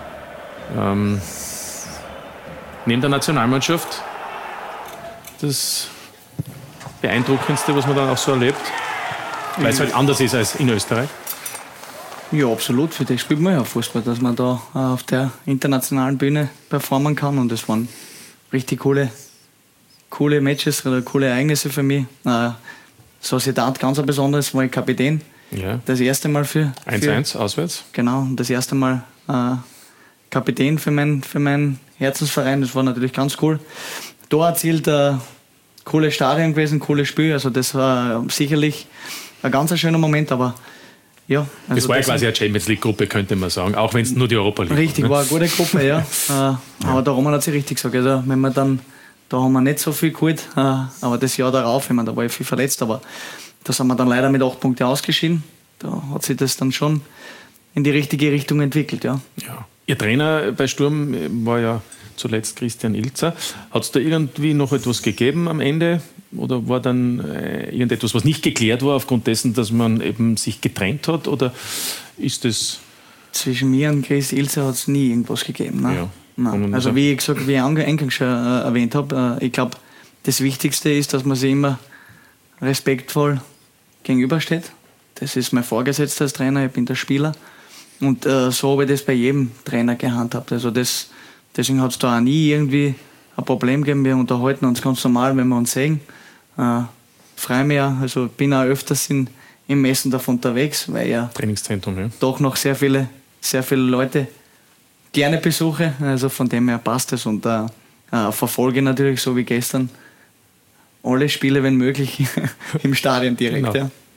Neben der Nationalmannschaft das Beeindruckendste, was man dann auch so erlebt? Weil es halt anders ist als in Österreich. Ja, absolut. Für das spielt man ja Fußball, dass man da auf der internationalen Bühne performen kann. Und das waren richtig coole Matches oder coole Ereignisse für mich. Sociedad, ganz ein besonderes, war ich Kapitän. Ja. Das erste Mal für 1-1 auswärts. Genau, das erste Mal Kapitän für meinen Herzensverein. Das war natürlich ganz cool. Tor erzielt, cooles Stadion gewesen, cooles Spiel. Also das war sicherlich ein ganz schöner Moment, aber ja. Also das war ja quasi eine Champions League-Gruppe, könnte man sagen, auch wenn es nur die Europa League richtig, war eine gute Gruppe, ja. Aber der Roman hat sich richtig gesagt. Also wenn wir dann, da haben wir nicht so viel geholt, aber das Jahr darauf, da war ich viel verletzt, aber da sind wir dann leider mit 8 Punkten ausgeschieden. Da hat sich das dann schon in die richtige Richtung entwickelt, ja. Ihr Trainer bei Sturm war ja zuletzt Christian Ilzer. Hat es da irgendwie noch etwas gegeben am Ende? Oder war dann irgendetwas, was nicht geklärt war, aufgrund dessen, dass man eben sich getrennt hat? Oder ist das... Zwischen mir und Chris Ilzer hat es nie irgendwas gegeben. Ne? Ja. Nein. Also wie ich eingangs schon erwähnt habe, ich glaube, das Wichtigste ist, dass man sich immer respektvoll gegenübersteht. Das ist mein Vorgesetzter als Trainer, ich bin der Spieler. Und so habe ich das bei jedem Trainer gehandhabt. Also deswegen hat es da auch nie irgendwie ein Problem gegeben. Wir unterhalten uns ganz normal, wenn wir uns sehen. Freue mich auch. Also ich bin auch öfters im Messendorf unterwegs, weil ja Trainingszentrum, ja. Doch noch sehr viele Leute gerne besuche. Also von dem her passt es. Und verfolge natürlich, so wie gestern, alle Spiele, wenn möglich, im Stadion direkt. Genau. Ja.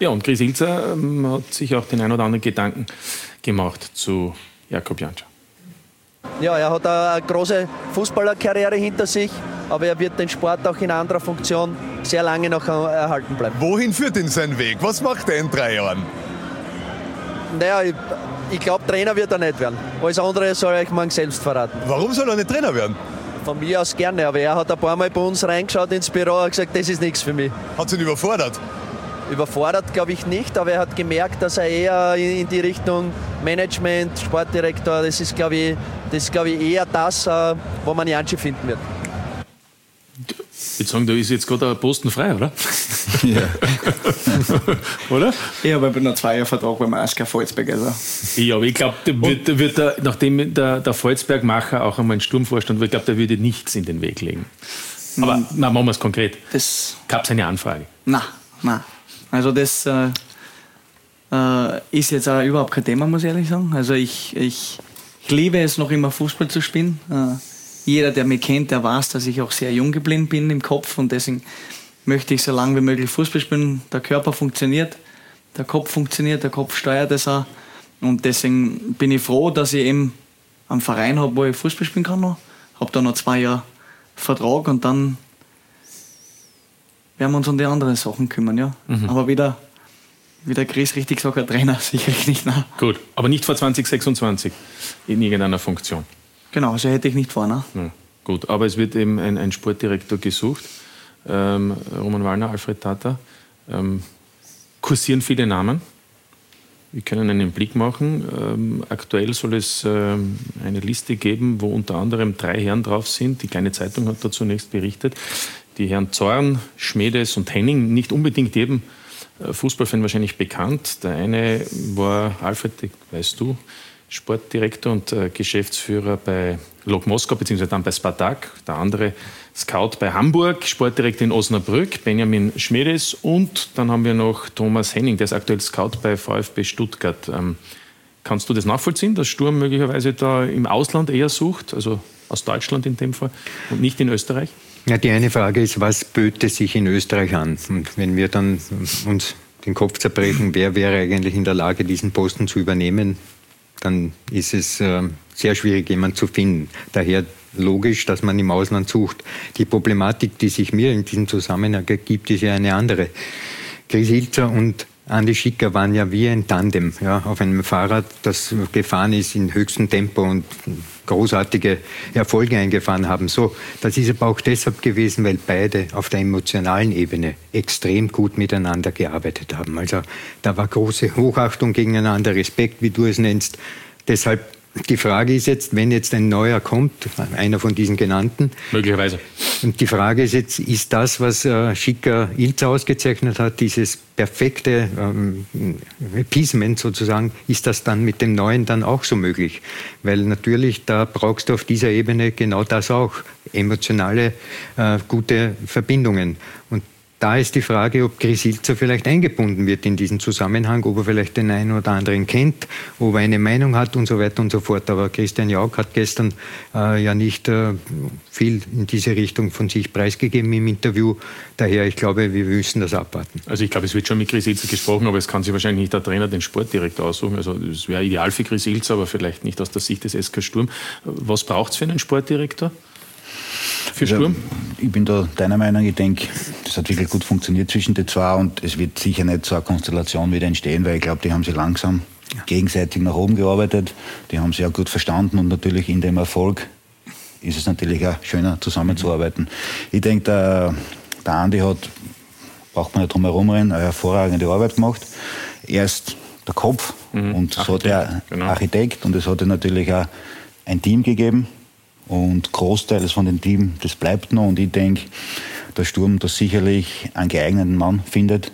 Ja, und Chris Ilzer hat sich auch den ein oder anderen Gedanken gemacht zu Jakub Janscher. Ja, er hat eine große Fußballerkarriere hinter sich, aber er wird den Sport auch in anderer Funktion sehr lange noch erhalten bleiben. Wohin führt ihn sein Weg? Was macht er in 3 Jahren? Naja, ich glaube, Trainer wird er nicht werden. Alles andere soll er euch morgen selbst verraten. Warum soll er nicht Trainer werden? Von mir aus gerne, aber er hat ein paar Mal bei uns reingeschaut ins Büro und gesagt, das ist nichts für mich. Hat ihn überfordert? Überfordert glaube ich nicht, aber er hat gemerkt, dass er eher in die Richtung Management, Sportdirektor, das ist glaube ich eher das, wo man Janschi finden wird. Ich würde sagen, da ist jetzt gerade ein Posten frei, oder? Ja. Oder? Ich habe noch 2 Jahre Vertrag beim ASK Volzberg. Also. Ja, aber ich glaube, nachdem der Volzberg-Macher auch einmal einen Sturmvorstand war, ich glaube, der würde nichts in den Weg legen. Aber machen wir es konkret. Gab es eine Anfrage? Nein. Also das ist jetzt auch überhaupt kein Thema, muss ich ehrlich sagen. Also ich liebe es noch immer, Fußball zu spielen. Jeder, der mich kennt, der weiß, dass ich auch sehr jung geblieben bin im Kopf und deswegen möchte ich so lange wie möglich Fußball spielen. Der Körper funktioniert, der Kopf funktioniert, der Kopf steuert es auch. Und deswegen bin ich froh, dass ich eben einen Verein habe, wo ich Fußball spielen kann. Habe da noch 2 Jahre Vertrag und dann werden wir uns um die anderen Sachen kümmern. Ja. Aber wie der Chris richtig sagt, ein Trainer sicherlich nicht. Nein. Gut, aber nicht vor 2026 in irgendeiner Funktion. Genau, so hätte ich nicht vor. Ne? Ja, gut, aber es wird eben ein Sportdirektor gesucht. Roman Wallner, Alfred Tata. Kursieren viele Namen. Wir können einen Blick machen. Aktuell soll es eine Liste geben, wo unter anderem 3 Herren drauf sind. Die kleine Zeitung hat da zunächst berichtet. Die Herren Zorn, Schmedes und Henning, nicht unbedingt jedem Fußballfan wahrscheinlich bekannt. Der eine war Alfred, weißt du, Sportdirektor und Geschäftsführer bei Lok Moskau, beziehungsweise dann bei Spartak. Der andere Scout bei Hamburg, Sportdirektor in Osnabrück, Benjamin Schmedes. Und dann haben wir noch Thomas Henning, der ist aktuell Scout bei VfB Stuttgart. Kannst du das nachvollziehen, dass Sturm möglicherweise da im Ausland eher sucht, also aus Deutschland in dem Fall und nicht in Österreich? Ja, die eine Frage ist, was böte sich in Österreich an? Und wenn wir dann uns den Kopf zerbrechen, wer wäre eigentlich in der Lage, diesen Posten zu übernehmen, dann ist es sehr schwierig, jemanden zu finden. Daher logisch, dass man im Ausland sucht. Die Problematik, die sich mir in diesem Zusammenhang ergibt, ist ja eine andere. Chris Ilzer und Andi Schicker waren ja wie ein Tandem, ja, auf einem Fahrrad, das gefahren ist in höchstem Tempo und großartige Erfolge eingefahren haben. So, das ist aber auch deshalb gewesen, weil beide auf der emotionalen Ebene extrem gut miteinander gearbeitet haben. Also da war große Hochachtung gegeneinander, Respekt, wie du es nennst. Deshalb die Frage ist jetzt, wenn jetzt ein neuer kommt, einer von diesen genannten. Möglicherweise. Und die Frage ist jetzt, ist das, was Schicker Ilzer ausgezeichnet hat, dieses perfekte Appeasement sozusagen, ist das dann mit dem Neuen dann auch so möglich? Weil natürlich, da brauchst du auf dieser Ebene genau das auch, emotionale, gute Verbindungen. Und da ist die Frage, ob Chris Ilzer vielleicht eingebunden wird in diesen Zusammenhang, ob er vielleicht den einen oder anderen kennt, ob er eine Meinung hat und so weiter und so fort. Aber Christian Jauch hat gestern ja nicht viel in diese Richtung von sich preisgegeben im Interview. Daher, ich glaube, wir müssen das abwarten. Also ich glaube, es wird schon mit Chris Ilzer gesprochen, aber es kann sich wahrscheinlich nicht der Trainer den Sportdirektor aussuchen. Also es wäre ideal für Chris Ilzer, aber vielleicht nicht aus der Sicht des SK Sturm. Was braucht es für einen Sportdirektor? Für Sturm? Also, ich bin da deiner Meinung, ich denke, das hat wirklich gut funktioniert zwischen den zwei und es wird sicher nicht so eine Konstellation wieder entstehen, weil ich glaube, die haben sich langsam gegenseitig nach oben gearbeitet, die haben sich auch gut verstanden und natürlich in dem Erfolg ist es natürlich auch schöner zusammenzuarbeiten. Ich denke, der Andi braucht man nicht drum herum reden, eine hervorragende Arbeit gemacht. Erst der Kopf und so der Architekt und es hat ja natürlich auch ein Team gegeben. Und Großteils von dem Team, das bleibt noch. Und ich denke, der Sturm das sicherlich einen geeigneten Mann findet,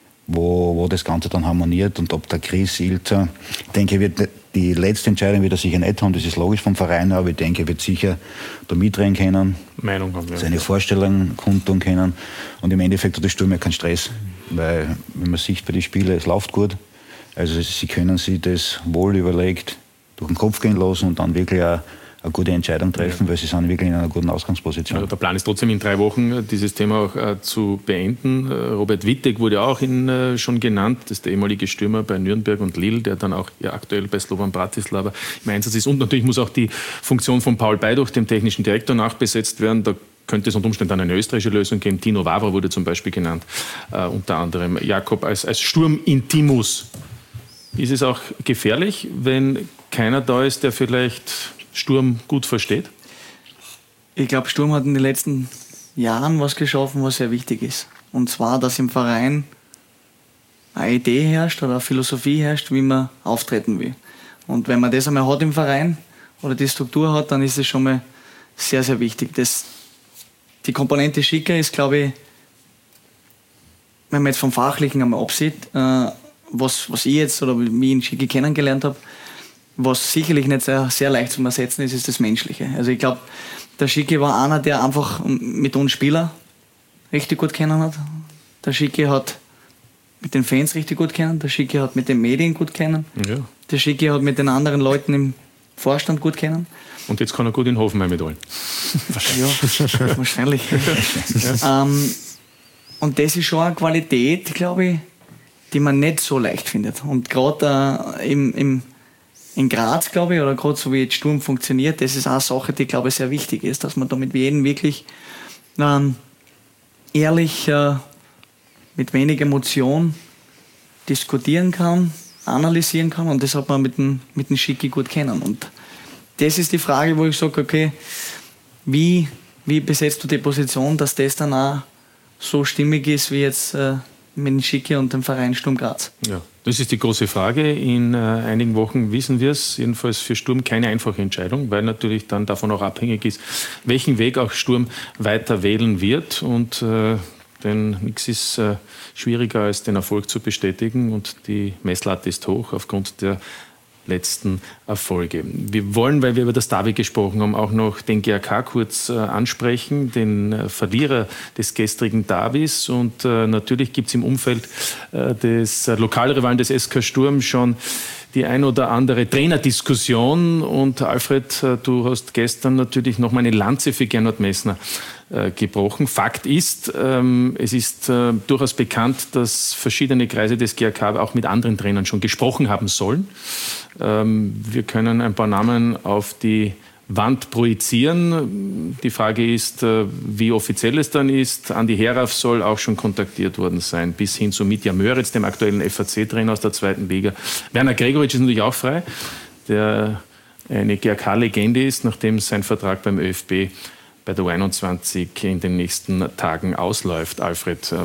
wo das Ganze dann harmoniert. Und ob der Chris Ilzer, ich denke, wird die letzte Entscheidung wird er sicher nicht haben, das ist logisch vom Verein, aber ich denke, er wird sicher da mitreden können, Meinung haben, seine Vorstellungen kundtun können. Und im Endeffekt hat der Sturm ja keinen Stress, weil, wenn man sieht bei den Spielen, es läuft gut. Also sie können sich das wohl überlegt durch den Kopf gehen lassen und dann wirklich auch eine gute Entscheidung treffen, weil sie sind wirklich in einer guten Ausgangsposition. Also der Plan ist trotzdem in 3 Wochen, dieses Thema auch zu beenden. Robert Wittek wurde auch schon genannt, das ist der ehemalige Stürmer bei Nürnberg und Lille, der dann auch aktuell bei Slovan Bratislava im Einsatz ist. Und natürlich muss auch die Funktion von Paul Beiduch, dem technischen Direktor, nachbesetzt werden. Da könnte es unter Umständen eine österreichische Lösung geben. Tino Wawra wurde zum Beispiel genannt, unter anderem. Jakob, als Sturm-Intimus, ist es auch gefährlich, wenn keiner da ist, der vielleicht Sturm gut versteht? Ich glaube, Sturm hat in den letzten Jahren was geschaffen, was sehr wichtig ist. Und zwar, dass im Verein eine Idee herrscht oder eine Philosophie herrscht, wie man auftreten will. Und wenn man das einmal hat im Verein oder die Struktur hat, dann ist es schon mal sehr, sehr wichtig. Die Komponente Schicker ist, glaube ich, wenn man jetzt vom Fachlichen einmal absieht, was ich jetzt oder wie ich ihn Schicki kennengelernt habe, was sicherlich nicht sehr, sehr leicht zu ersetzen ist, ist das Menschliche. Also ich glaube, der Schicki war einer, der einfach mit uns Spieler richtig gut kennen hat. Der Schicki hat mit den Fans richtig gut kennen. Der Schicki hat mit den Medien gut kennen. Ja. Der Schicki hat mit den anderen Leuten im Vorstand gut kennen. Und jetzt kann er gut in Hoffenheim mitholen. Ja, wahrscheinlich. Ja. Und das ist schon eine Qualität, glaube ich, die man nicht so leicht findet. Und gerade in Graz, glaube ich, oder gerade so wie jetzt Sturm funktioniert, das ist eine Sache, die, glaube ich, sehr wichtig ist, dass man da mit jedem wirklich ehrlich, mit wenig Emotion diskutieren kann, analysieren kann, und das hat man mit dem Schicki gut kennen. Und das ist die Frage, wo ich sage, okay, wie besetzt du die Position, dass das dann auch so stimmig ist wie jetzt mit dem Schicki und dem Verein Sturm Graz? Ja, das ist die große Frage. In einigen Wochen wissen wir es. Jedenfalls für Sturm keine einfache Entscheidung, weil natürlich dann davon auch abhängig ist, welchen Weg auch Sturm weiter wählen wird. Und denn nichts ist schwieriger als den Erfolg zu bestätigen, und die Messlatte ist hoch aufgrund der letzten Erfolge. Wir wollen, weil wir über das Derby gesprochen haben, auch noch den GAK kurz ansprechen, den Verlierer des gestrigen Derbys. Und natürlich gibt es im Umfeld des Lokalrivalen des SK Sturm schon die ein oder andere Trainerdiskussion. Und Alfred, du hast gestern natürlich noch mal eine Lanze für Gernot Messner gebrochen. Fakt ist, es ist durchaus bekannt, dass verschiedene Kreise des GAK auch mit anderen Trainern schon gesprochen haben sollen. Wir können ein paar Namen auf die Wand projizieren. Die Frage ist, wie offiziell es dann ist. Andi Herauf soll auch schon kontaktiert worden sein, bis hin zu Mitja Möritz, dem aktuellen FAC-Trainer aus der 2. Liga. Werner Gregoritsch ist natürlich auch frei, der eine GAK-Legende ist, nachdem sein Vertrag beim ÖFB bei der U21 in den nächsten Tagen ausläuft. Alfred,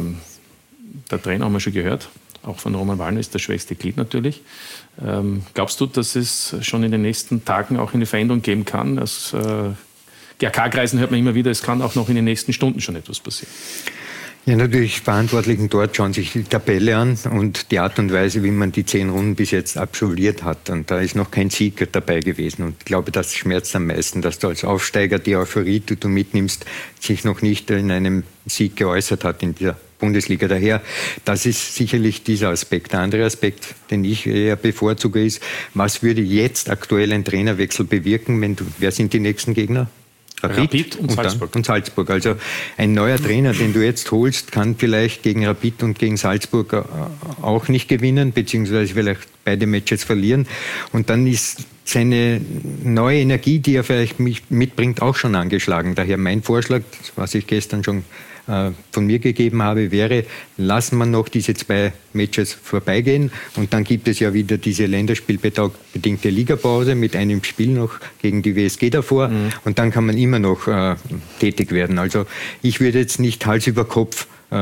der Trainer haben wir schon gehört, auch von Roman Wallner ist das schwächste Glied natürlich. Glaubst du, dass es schon in den nächsten Tagen auch eine Veränderung geben kann? Aus GAK-Kreisen hört man immer wieder, es kann auch noch in den nächsten Stunden schon etwas passieren. Ja, natürlich, Verantwortlichen dort schauen sich die Tabelle an und die Art und Weise, wie man die 10 Runden bis jetzt absolviert hat. Und da ist noch kein Sieger dabei gewesen. Und ich glaube, das schmerzt am meisten, dass du als Aufsteiger die Euphorie, die du mitnimmst, sich noch nicht in einem Sieg geäußert hat in dieser Bundesliga. Daher, das ist sicherlich dieser Aspekt. Der andere Aspekt, den ich eher bevorzuge, ist, was würde jetzt aktuell ein Trainerwechsel bewirken, wer sind die nächsten Gegner? Rapid und Salzburg. Und Salzburg. Also ein neuer Trainer, den du jetzt holst, kann vielleicht gegen Rapid und gegen Salzburg auch nicht gewinnen, beziehungsweise vielleicht beide Matches verlieren. Und dann ist seine neue Energie, die er vielleicht mitbringt, auch schon angeschlagen. Daher mein Vorschlag, was ich gestern schon von mir gegeben habe, wäre, lassen wir noch diese 2 Matches vorbeigehen, und dann gibt es ja wieder diese länderspielbedingte Ligapause mit einem Spiel noch gegen die WSG davor, und dann kann man immer noch tätig werden. Also ich würde jetzt nicht Hals über Kopf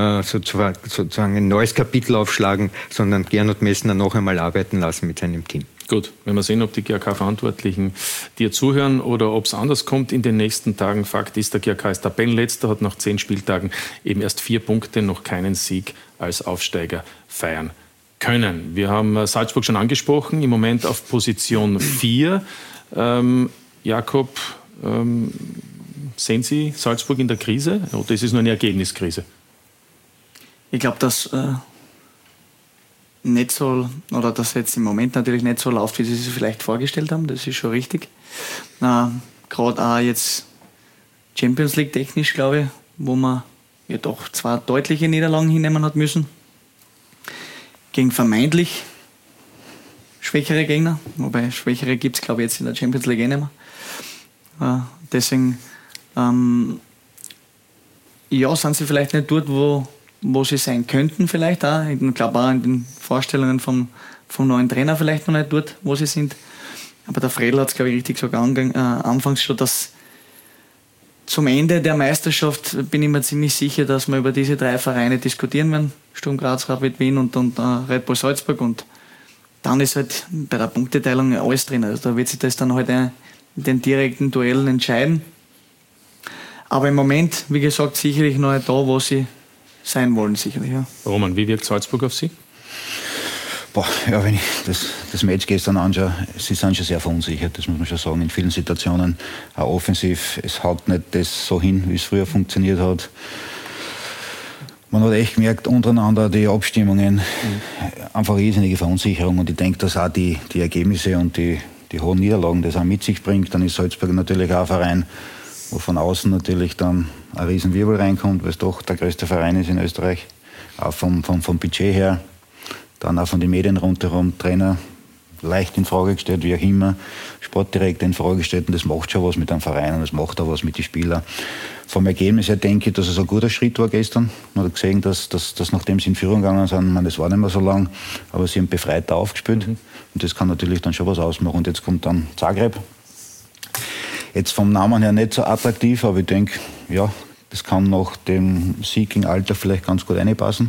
sozusagen ein neues Kapitel aufschlagen, sondern Gernot Messner noch einmal arbeiten lassen mit seinem Team. Gut, wenn wir sehen, ob die GAK-Verantwortlichen dir zuhören oder ob es anders kommt in den nächsten Tagen. Fakt ist, der GAK ist Tabellenletzter, hat nach 10 Spieltagen eben erst 4 Punkte, noch keinen Sieg als Aufsteiger feiern können. Wir haben Salzburg schon angesprochen, im Moment auf Position 4. Jakob, sehen Sie Salzburg in der Krise oder ist es nur eine Ergebniskrise? Ich glaube, dass nicht so, oder dass jetzt im Moment natürlich nicht so läuft, wie sie sich vielleicht vorgestellt haben. Das ist schon richtig. gerade auch jetzt Champions League technisch, glaube ich, wo man ja doch 2 deutliche Niederlagen hinnehmen hat müssen. Gegen vermeintlich schwächere Gegner, wobei schwächere gibt es, glaube ich, jetzt in der Champions League nicht mehr. Deswegen sind sie vielleicht nicht dort, wo sie sein könnten vielleicht auch. Ich glaube auch in den Vorstellungen vom neuen Trainer vielleicht noch nicht dort, wo sie sind. Aber der Fredl hat es, glaube ich, richtig gesagt anfangs schon, dass zum Ende der Meisterschaft bin ich mir ziemlich sicher, dass wir über diese 3 Vereine diskutieren werden. Sturm Graz, Rapid Wien und Red Bull Salzburg. Und dann ist halt bei der Punkteteilung alles drin. Also da wird sich das dann halt in den direkten Duellen entscheiden. Aber im Moment, wie gesagt, sicherlich noch nicht da, wo sie sein wollen, sicherlich. Ja. Roman, wie wirkt Salzburg auf Sie? Ja, wenn ich das Match gestern anschaue, sie sind schon sehr verunsichert, das muss man schon sagen, in vielen Situationen. Auch offensiv, es haut nicht das so hin, wie es früher funktioniert hat. Man hat echt gemerkt, untereinander die Abstimmungen, einfach riesige Verunsicherung. Und ich denke, dass auch die Ergebnisse und die hohen Niederlagen das auch mit sich bringt. Dann ist Salzburg natürlich auch ein Verein, wo von außen natürlich dann ein Riesenwirbel reinkommt, weil es doch der größte Verein ist in Österreich, auch vom Budget her. Dann auch von den Medien rundherum, Trainer leicht in Frage gestellt, wie auch immer, Sportdirektor in Frage gestellt, und das macht schon was mit einem Verein und das macht auch was mit den Spielern. Vom Ergebnis her denke ich, dass es ein guter Schritt war gestern. Man hat gesehen, dass nachdem sie in Führung gegangen sind, das war nicht mehr so lang, aber sie haben befreiter aufgespielt und das kann natürlich dann schon was ausmachen. Und jetzt kommt dann Zagreb. Jetzt vom Namen her nicht so attraktiv, aber ich denke, ja, das kann nach dem Sieg gegen Alter vielleicht ganz gut reinpassen.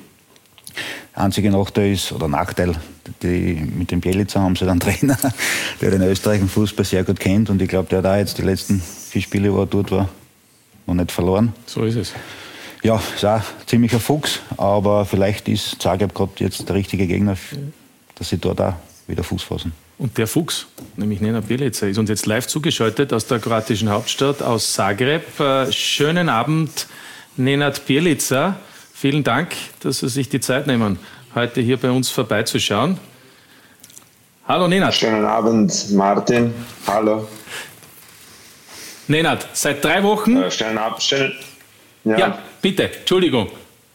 Einziger Nachteil ist, oder Nachteil, mit dem Bielica haben sie einen Trainer, der den österreichischen Fußball sehr gut kennt, und ich glaube, der hat auch jetzt die letzten 4 Spiele, wo er dort war, noch nicht verloren. So ist es. Ja, ist auch ziemlich ein Fuchs, aber vielleicht ist Zagreb gerade jetzt der richtige Gegner, dass sie dort auch wieder Fuß fassen. Und der Fuchs, nämlich Nenad Bjelica, ist uns jetzt live zugeschaltet aus der kroatischen Hauptstadt, aus Zagreb. Schönen Abend, Nenad Bjelica. Vielen Dank, dass Sie sich die Zeit nehmen, heute hier bei uns vorbeizuschauen. Hallo Nenad. Schönen Abend, Martin. Hallo. Nenad, seit 3 Wochen... Schönen Abend. Ja, bitte, Entschuldigung.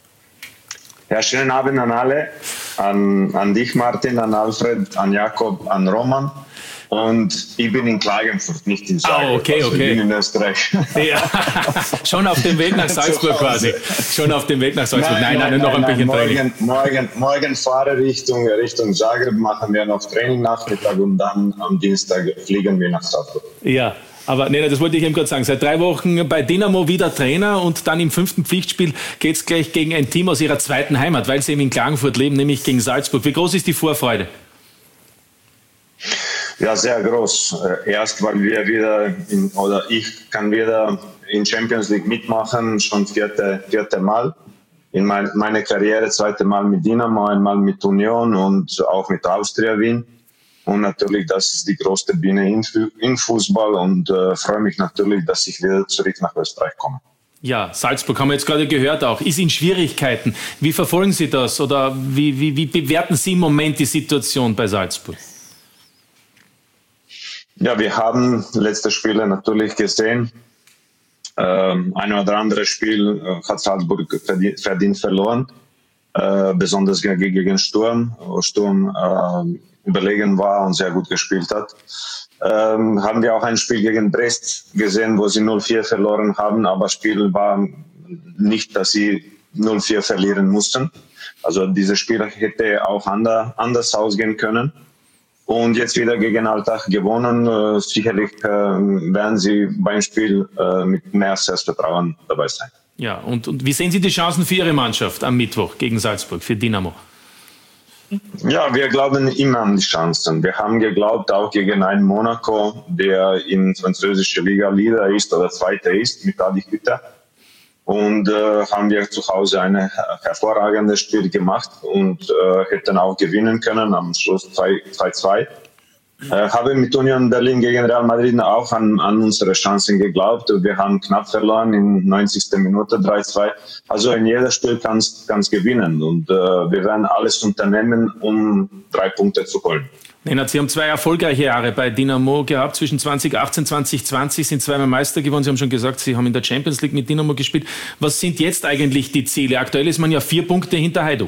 Ja, schönen Abend an alle, an dich Martin, an Alfred, an Jakob, an Roman. Und ich bin in Klagenfurt, nicht in Zagreb. Okay. Ich bin in Österreich. Ja, schon auf dem Weg nach Salzburg quasi. Schon auf dem Weg nach Salzburg. Nein, noch ein bisschen Training. Morgen fahre Richtung Zagreb, machen wir noch Training Nachmittag und dann am Dienstag fliegen wir nach Salzburg. Ja, aber nee, das wollte ich eben gerade sagen. Seit 3 Wochen bei Dynamo wieder Trainer und dann im 5. Pflichtspiel geht es gleich gegen ein Team aus ihrer zweiten Heimat, weil sie eben in Klagenfurt leben, nämlich gegen Salzburg. Wie groß ist die Vorfreude? Ja, sehr groß. Erst, weil ich kann wieder in Champions League mitmachen, schon vierte Mal. In meiner Karriere 2. Mal mit Dynamo, einmal mit Union und auch mit Austria Wien. Und natürlich, das ist die größte Bühne in Fußball und freue mich natürlich, dass ich wieder zurück nach Österreich komme. Ja, Salzburg haben wir jetzt gerade gehört auch, ist in Schwierigkeiten. Wie verfolgen Sie das oder wie bewerten Sie im Moment die Situation bei Salzburg? Ja, wir haben letzte Spiele natürlich gesehen. Ein oder andere Spiel hat Salzburg verdient verloren, besonders gegen Sturm, wo Sturm überlegen war und sehr gut gespielt hat. Haben wir auch ein Spiel gegen Brest gesehen, wo sie 0-4 verloren haben, aber das Spiel war nicht, dass sie 0-4 verlieren mussten. Also dieses Spiel hätte auch anders ausgehen können. Und jetzt wieder gegen Alltag gewonnen. Sicherlich werden sie beim Spiel mit mehr Selbstvertrauen dabei sein. Ja, und wie sehen Sie die Chancen für Ihre Mannschaft am Mittwoch gegen Salzburg, für Dynamo? Ja, wir glauben immer an die Chancen. Wir haben geglaubt, auch gegen einen Monaco, der in französischer Liga Leader ist oder Zweiter ist, mit Adi Hütter. Und haben wir zu Hause ein hervorragendes Spiel gemacht und hätten auch gewinnen können, am Schluss 2-2. Habe mit Union Berlin gegen Real Madrid auch an unsere Chancen geglaubt. Wir haben knapp verloren in 90. Minute 3-2. Also in jedem Spiel kannst gewinnen. Und wir werden alles unternehmen, um 3 Punkte zu holen. Nenad, Sie haben 2 erfolgreiche Jahre bei Dynamo gehabt. Zwischen 2018 und 2020 sind 2-mal Meister geworden. Sie haben schon gesagt, Sie haben in der Champions League mit Dynamo gespielt. Was sind jetzt eigentlich die Ziele? Aktuell ist man ja 4 Punkte hinter Hajduk.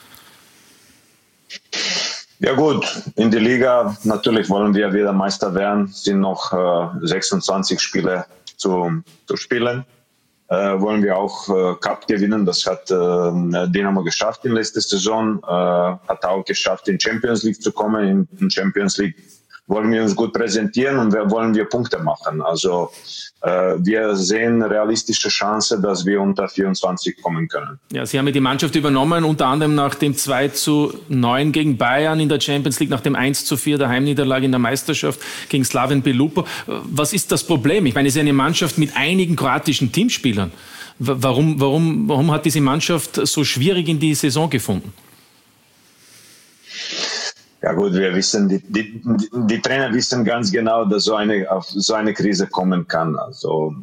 Ja gut, in der Liga natürlich wollen wir wieder Meister werden. Es sind noch 26 Spiele zu spielen. Wollen wir auch Cup gewinnen. Das hat Dynamo geschafft in letzter Saison. Hat auch geschafft, in Champions League zu kommen. In Champions League wollen wir uns gut präsentieren und wollen wir Punkte machen. Also wir sehen realistische Chance, dass wir unter 24 kommen können. Ja, Sie haben ja die Mannschaft übernommen, unter anderem nach dem 2-9 gegen Bayern in der Champions League, nach dem 1-4 der Heimniederlage in der Meisterschaft gegen Slaven Belupo. Was ist das Problem? Ich meine, es ist eine Mannschaft mit einigen kroatischen Teamspielern. Warum hat diese Mannschaft so schwierig in die Saison gefunden? Ja gut, wir wissen, die Trainer wissen ganz genau, dass auf so eine Krise kommen kann. Also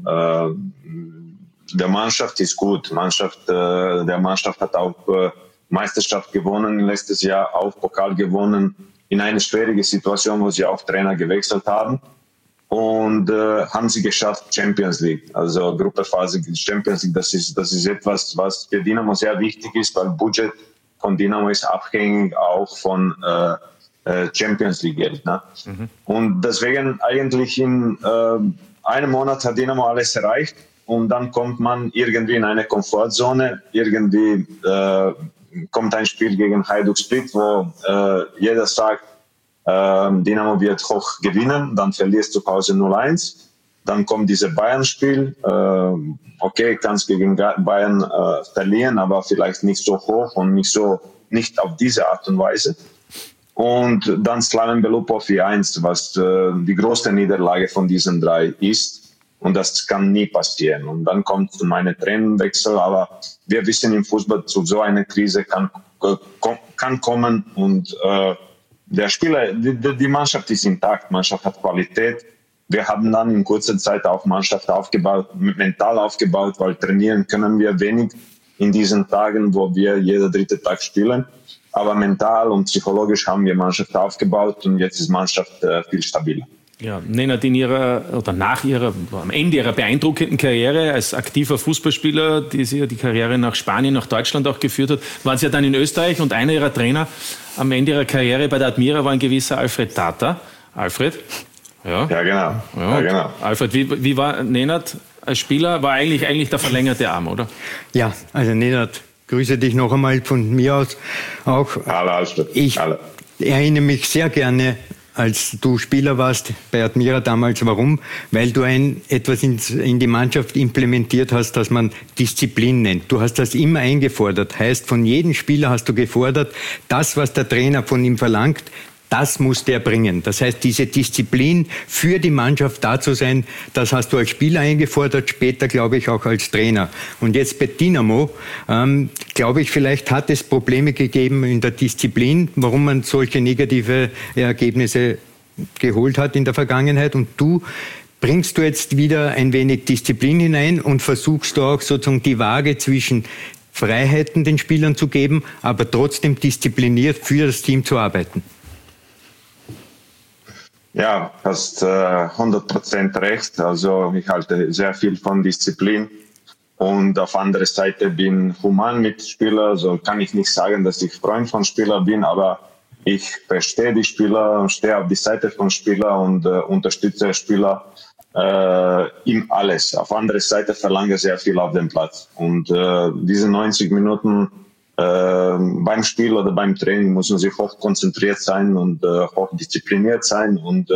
der Mannschaft ist gut. Der Mannschaft hat auch Meisterschaft gewonnen letztes Jahr, auch Pokal gewonnen in einer schwierigen Situation, wo sie auch Trainer gewechselt haben. Und haben sie geschafft, Champions League, also Gruppenphase Champions League. Das ist etwas, was für Dynamo sehr wichtig ist, weil Budget von Dynamo ist abhängig auch von Champions League Geld. Ne? Und deswegen eigentlich in einem Monat hat Dynamo alles erreicht und dann kommt man irgendwie in eine Komfortzone. Irgendwie kommt ein Spiel gegen Hajduk Split, wo jeder sagt, Dynamo wird hoch gewinnen, dann verlierst du Pause 0-1. Dann kommt dieses Bayern-Spiel. Okay, kannst gegen Bayern verlieren, aber vielleicht nicht so hoch und nicht auf diese Art und Weise. Und dann Slaven Belupo 4-1, was die größte Niederlage von diesen 3 ist. Und das kann nie passieren. Und dann kommt mein Trainerwechsel. Aber wir wissen im Fußball, zu so einer Krise kann kommen. Und der Spieler, die Mannschaft ist intakt. Mannschaft hat Qualität. Wir haben dann in kurzer Zeit auch Mannschaft aufgebaut, mental aufgebaut, weil trainieren können wir wenig in diesen Tagen, wo wir jeden 3. Tag spielen. Aber mental und psychologisch haben wir Mannschaft aufgebaut und jetzt ist Mannschaft viel stabiler. Ja, Nenad, am Ende ihrer beeindruckenden Karriere als aktiver Fußballspieler, die sie ja die Karriere nach Spanien, nach Deutschland auch geführt hat, waren sie ja dann in Österreich und einer ihrer Trainer am Ende ihrer Karriere bei der Admira war ein gewisser Alfred Tata. Alfred? Ja, genau. Ja, genau. Alfred, wie war Nenad als Spieler? War eigentlich der verlängerte Arm, oder? Ja, also Nenad, grüße dich noch einmal von mir aus auch. Ich erinnere mich sehr gerne, als du Spieler warst bei Admira damals. Warum? Weil du etwas in die Mannschaft implementiert hast, das man Disziplin nennt. Du hast das immer eingefordert. Heißt, von jedem Spieler hast du gefordert, das, was der Trainer von ihm verlangt, das muss der bringen. Das heißt, diese Disziplin für die Mannschaft da zu sein, das hast du als Spieler eingefordert, später, glaube ich, auch als Trainer. Und jetzt bei Dynamo, glaube ich, vielleicht hat es Probleme gegeben in der Disziplin, warum man solche negative Ergebnisse geholt hat in der Vergangenheit. Und bringst du jetzt wieder ein wenig Disziplin hinein und versuchst du auch sozusagen die Waage zwischen Freiheiten den Spielern zu geben, aber trotzdem diszipliniert für das Team zu arbeiten. Ja, hast 100% recht. Also ich halte sehr viel von Disziplin und auf anderer Seite bin human mit Spielern. Also kann ich nicht sagen, dass ich Freund von Spielern bin, aber ich verstehe die Spieler, stehe auf die Seite von Spielern und unterstütze Spieler in alles. Auf anderer Seite verlange sehr viel auf dem Platz und diese 90 Minuten beim Spiel oder beim Training müssen sie hoch konzentriert sein und hoch diszipliniert sein und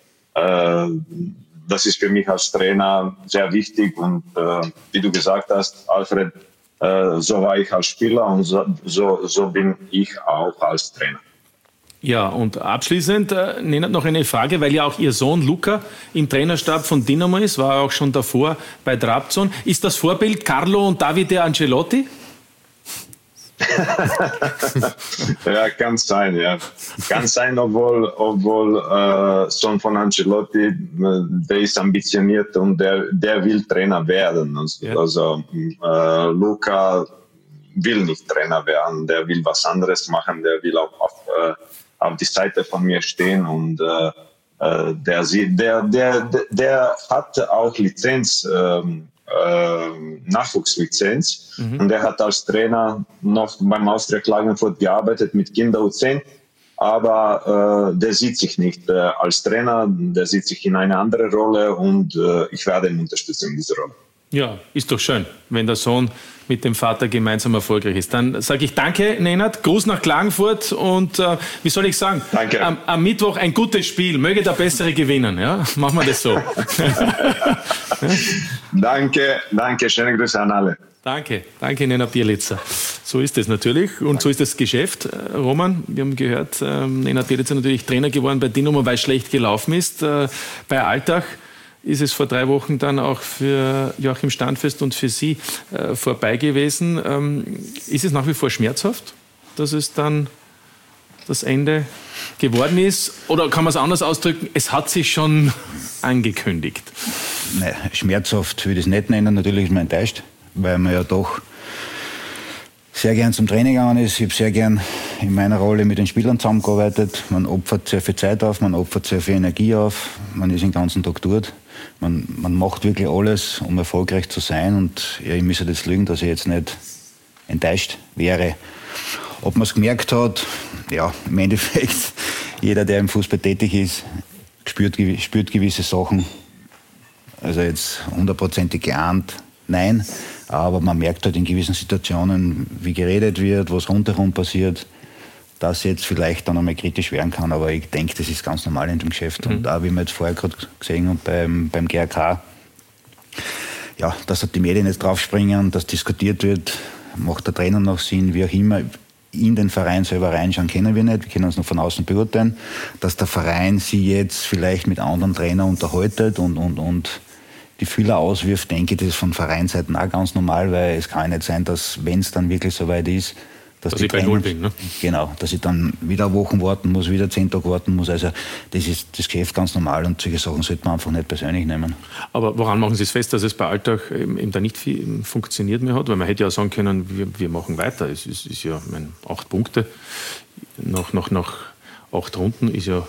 das ist für mich als Trainer sehr wichtig und wie du gesagt hast, Alfred, so war ich als Spieler und so bin ich auch als Trainer. Ja, und abschließend, Nenad, noch eine Frage, weil ja auch Ihr Sohn Luka im Trainerstab von Dynamo ist, war auch schon davor bei Trabzon. Ist das Vorbild Carlo und Davide Ancelotti? Ja, kann sein, ja. Kann sein, obwohl Sohn von Ancelotti, der ist ambitioniert und der will Trainer werden. Also Luca will nicht Trainer werden, der will was anderes machen, der will auch auf die Seite von mir stehen und der hat auch Lizenz, Nachwuchslizenz und der hat als Trainer noch beim Austria Klagenfurt gearbeitet mit Kinder U10, aber der sieht sich nicht als Trainer, der sieht sich in eine andere Rolle und ich werde ihn unterstützen in dieser Rolle. Ja, ist doch schön, wenn der Sohn mit dem Vater gemeinsam erfolgreich ist. Dann sage ich danke, Nenad, Gruß nach Klagenfurt und wie soll ich sagen, danke. Am Mittwoch ein gutes Spiel, möge der Bessere gewinnen. Ja? Machen wir das so. Danke, schöne Grüße an alle. Danke, Nenad Bjelica. So ist es natürlich und so ist das Geschäft. Roman, wir haben gehört, Nenad Bjelica natürlich Trainer geworden bei Dinamo, weil es schlecht gelaufen ist. Bei Altach ist es vor 3 Wochen dann auch für Joachim Standfest und für Sie vorbei gewesen. Ist es nach wie vor schmerzhaft, dass es dann das Ende geworden ist? Oder kann man es anders ausdrücken, es hat sich schon angekündigt? Nein, schmerzhaft würde ich es nicht nennen. Natürlich ist man enttäuscht, weil man ja doch sehr gern zum Training gegangen ist. Ich habe sehr gern in meiner Rolle mit den Spielern zusammengearbeitet. Man opfert sehr viel Zeit auf, man opfert sehr viel Energie auf. Man ist den ganzen Tag dort. Man macht wirklich alles, um erfolgreich zu sein. Und ja, ich müsste jetzt lügen, dass ich jetzt nicht enttäuscht wäre. Ob man es gemerkt hat, ja, im Endeffekt, jeder, der im Fußball tätig ist, spürt gewisse Sachen. Also jetzt 100%ig geahnt, nein. Aber man merkt halt in gewissen Situationen, wie geredet wird, was rundherum passiert, dass jetzt vielleicht dann einmal kritisch werden kann. Aber ich denke, das ist ganz normal in dem Geschäft. Und auch, wie wir jetzt vorher gerade gesehen haben beim GRK, ja, dass halt die Medien jetzt draufspringen, dass diskutiert wird, macht der Trainer noch Sinn, wie auch immer. In den Verein selber reinschauen können wir nicht, wir können uns nur von außen beurteilen, dass der Verein sie jetzt vielleicht mit anderen Trainern unterhaltet und die Fühler auswirft, denke ich, das ist von Vereinsseiten auch ganz normal, weil es kann nicht sein, dass, wenn es dann wirklich soweit ist, dass ich bei Null bin, ne? Genau, dass ich dann wieder Wochen warten muss, wieder 10 Tage warten muss. Also das ist das Geschäft ganz normal und solche Sachen sollte man einfach nicht persönlich nehmen. Aber woran machen Sie es fest, dass es bei Alltag eben da nicht viel funktioniert mehr hat? Weil man hätte ja sagen können, wir machen weiter. Es ist ja 8 Punkte nach 8 Runden ist ja...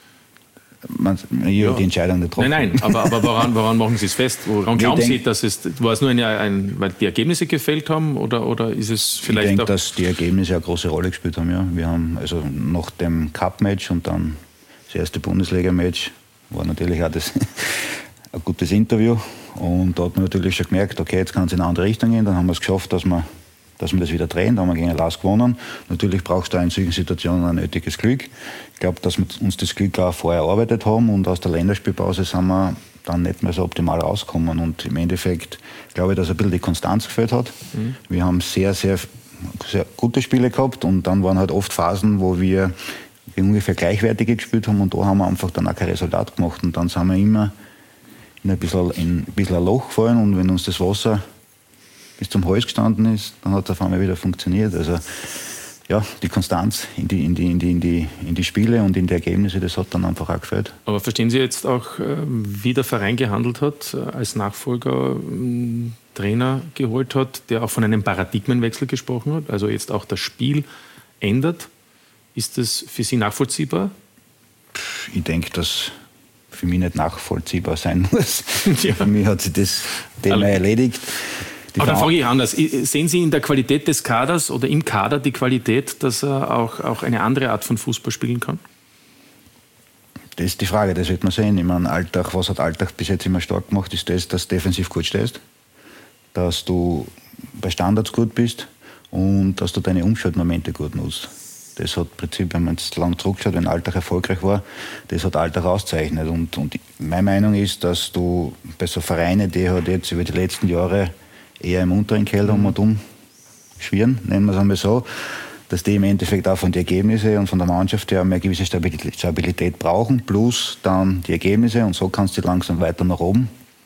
Die Entscheidung nicht getroffen. Nein, aber woran machen Sie es fest? Woran glauben Sie, dass es, war es nur weil die Ergebnisse gefehlt haben oder ist es vielleicht Ich denke, dass die Ergebnisse eine große Rolle gespielt haben, ja. Wir haben also nach dem Cup-Match und dann das erste Bundesliga-Match war natürlich auch ein gutes Interview und da hat man natürlich schon gemerkt, okay, jetzt kann es in eine andere Richtung gehen, dann haben wir es geschafft, dass wir das wieder drehen, da haben wir gegen Lars gewonnen. Natürlich brauchst du in solchen Situationen ein nötiges Glück. Ich glaube, dass wir uns das Glück auch vorher erarbeitet haben und aus der Länderspielpause sind wir dann nicht mehr so optimal rausgekommen. Und im Endeffekt glaube ich, dass ein bisschen die Konstanz gefehlt hat. Wir haben sehr, sehr, sehr gute Spiele gehabt und dann waren halt oft Phasen, wo wir ungefähr gleichwertige gespielt haben und da haben wir einfach dann auch kein Resultat gemacht. Und dann sind wir immer in ein bisschen ein Loch gefallen und wenn uns das Wasser bis zum Hals gestanden ist, dann hat es auf einmal wieder funktioniert. Also ja, die Konstanz in die Spiele und in die Ergebnisse, das hat dann einfach auch gefällt. Aber verstehen Sie jetzt auch, wie der Verein gehandelt hat, als Nachfolger Trainer geholt hat, der auch von einem Paradigmenwechsel gesprochen hat, also jetzt auch das Spiel ändert? Ist das für Sie nachvollziehbar? Ich denke, dass für mich nicht nachvollziehbar sein muss. Ja. Für mich hat sich das Thema erledigt. Aber dann frage ich anders. Sehen Sie in der Qualität des Kaders oder im Kader die Qualität, dass er auch eine andere Art von Fußball spielen kann? Das ist die Frage, das wird man sehen. Ich meine, was hat Alltag bis jetzt immer stark gemacht, ist das, dass du defensiv gut stehst, dass du bei Standards gut bist und dass du deine Umschaltmomente gut nutzt. Das hat im Prinzip, wenn man jetzt lang zurückschaut, wenn Alltag erfolgreich war, das hat Alltag auszeichnet. Und meine Meinung ist, dass du bei so Vereinen, die halt jetzt über die letzten Jahre eher im unteren Keller um und um schwirren, nennen wir es einmal so, dass die im Endeffekt auch von den Ergebnissen und von der Mannschaft her mehr gewisse Stabilität brauchen, plus dann die Ergebnisse und so kannst du langsam weiter nach oben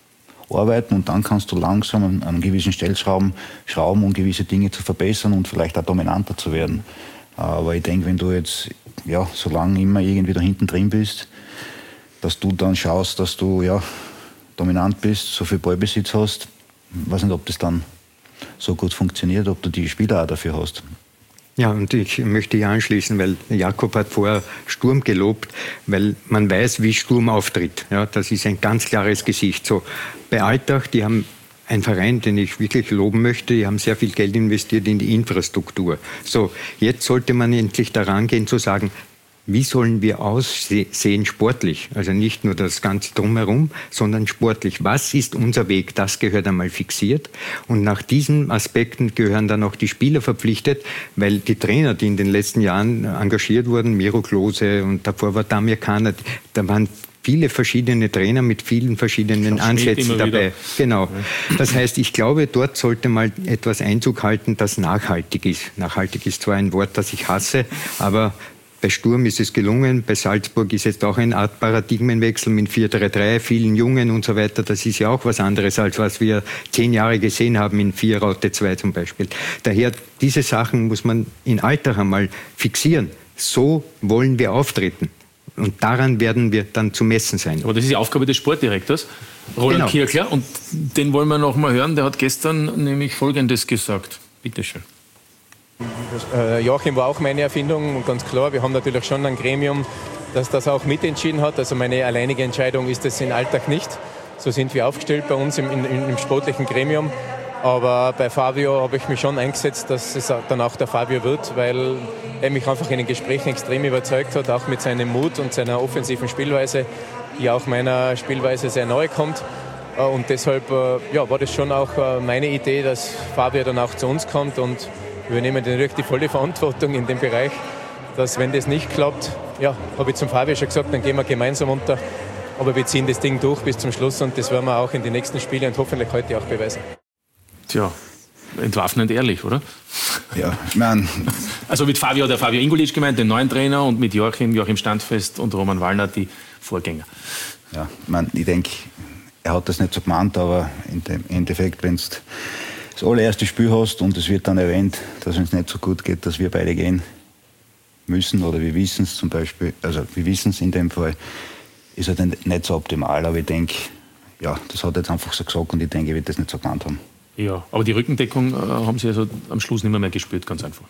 arbeiten und dann kannst du langsam an einem gewissen Stellschrauben schrauben, um gewisse Dinge zu verbessern und vielleicht auch dominanter zu werden. Aber ich denke, wenn du jetzt so lange immer irgendwie da hinten drin bist, dass du dann schaust, dass du dominant bist, so viel Ballbesitz hast, ich weiß nicht, ob das dann so gut funktioniert, ob du die Spieler auch dafür hast. Ja, und ich möchte hier anschließen, weil Jakob hat vorher Sturm gelobt, weil man weiß, wie Sturm auftritt. Ja, das ist ein ganz klares Gesicht. So, bei Altach, die haben einen Verein, den ich wirklich loben möchte, die haben sehr viel Geld investiert in die Infrastruktur. So, jetzt sollte man endlich daran gehen zu sagen, wie sollen wir aussehen sportlich? Also nicht nur das Ganze drumherum, sondern sportlich. Was ist unser Weg? Das gehört einmal fixiert. Und nach diesen Aspekten gehören dann auch die Spieler verpflichtet, weil die Trainer, die in den letzten Jahren engagiert wurden, Miro Klose und davor war Damir Kana, da waren viele verschiedene Trainer mit vielen verschiedenen Ansätzen dabei. Genau. Das heißt, ich glaube, dort sollte mal etwas Einzug halten, das nachhaltig ist. Nachhaltig ist zwar ein Wort, das ich hasse, aber bei Sturm ist es gelungen, bei Salzburg ist jetzt auch eine Art Paradigmenwechsel mit 4-3-3, vielen Jungen und so weiter. Das ist ja auch was anderes, als was wir 10 Jahre gesehen haben in 4-Raute-2 zum Beispiel. Daher, diese Sachen muss man in Alltag einmal fixieren. So wollen wir auftreten. Und daran werden wir dann zu messen sein. Aber das ist die Aufgabe des Sportdirektors, Roland Kirchler. Und den wollen wir noch mal hören. Der hat gestern nämlich Folgendes gesagt. Bitte schön. Joachim war auch meine Erfindung und ganz klar, wir haben natürlich schon ein Gremium, das das auch mitentschieden hat. Also meine alleinige Entscheidung ist es in Alltag nicht. So sind wir aufgestellt bei uns im sportlichen Gremium. Aber bei Fabio habe ich mich schon eingesetzt, dass es dann auch der Fabio wird, weil er mich einfach in den Gesprächen extrem überzeugt hat, auch mit seinem Mut und seiner offensiven Spielweise, die auch meiner Spielweise sehr nahe kommt. Und deshalb war das schon auch meine Idee, dass Fabio dann auch zu uns kommt und wir übernehmen natürlich die volle Verantwortung in dem Bereich, dass wenn das nicht klappt, habe ich zum Fabio schon gesagt, dann gehen wir gemeinsam unter. Aber wir ziehen das Ding durch bis zum Schluss und das werden wir auch in den nächsten Spielen und hoffentlich heute auch beweisen. Tja, entwaffnend ehrlich, oder? Ja, ich meine... Also mit Fabio hat der Fabio Ingulic gemeint, den neuen Trainer, und mit Joachim Standfest und Roman Wallner, die Vorgänger. Ja, ich denke, er hat das nicht so gemeint, aber im Endeffekt, wenn du das allererste Spiel hast und es wird dann erwähnt, dass wenn es nicht so gut geht, dass wir beide gehen müssen, oder wir wissen es zum Beispiel, also wir wissen es in dem Fall, ist halt nicht so optimal, aber ich denke, das hat er jetzt einfach so gesagt und ich denke, er wird das nicht so gemeint haben. Ja, aber die Rückendeckung haben Sie also am Schluss nicht mehr gespürt, ganz einfach.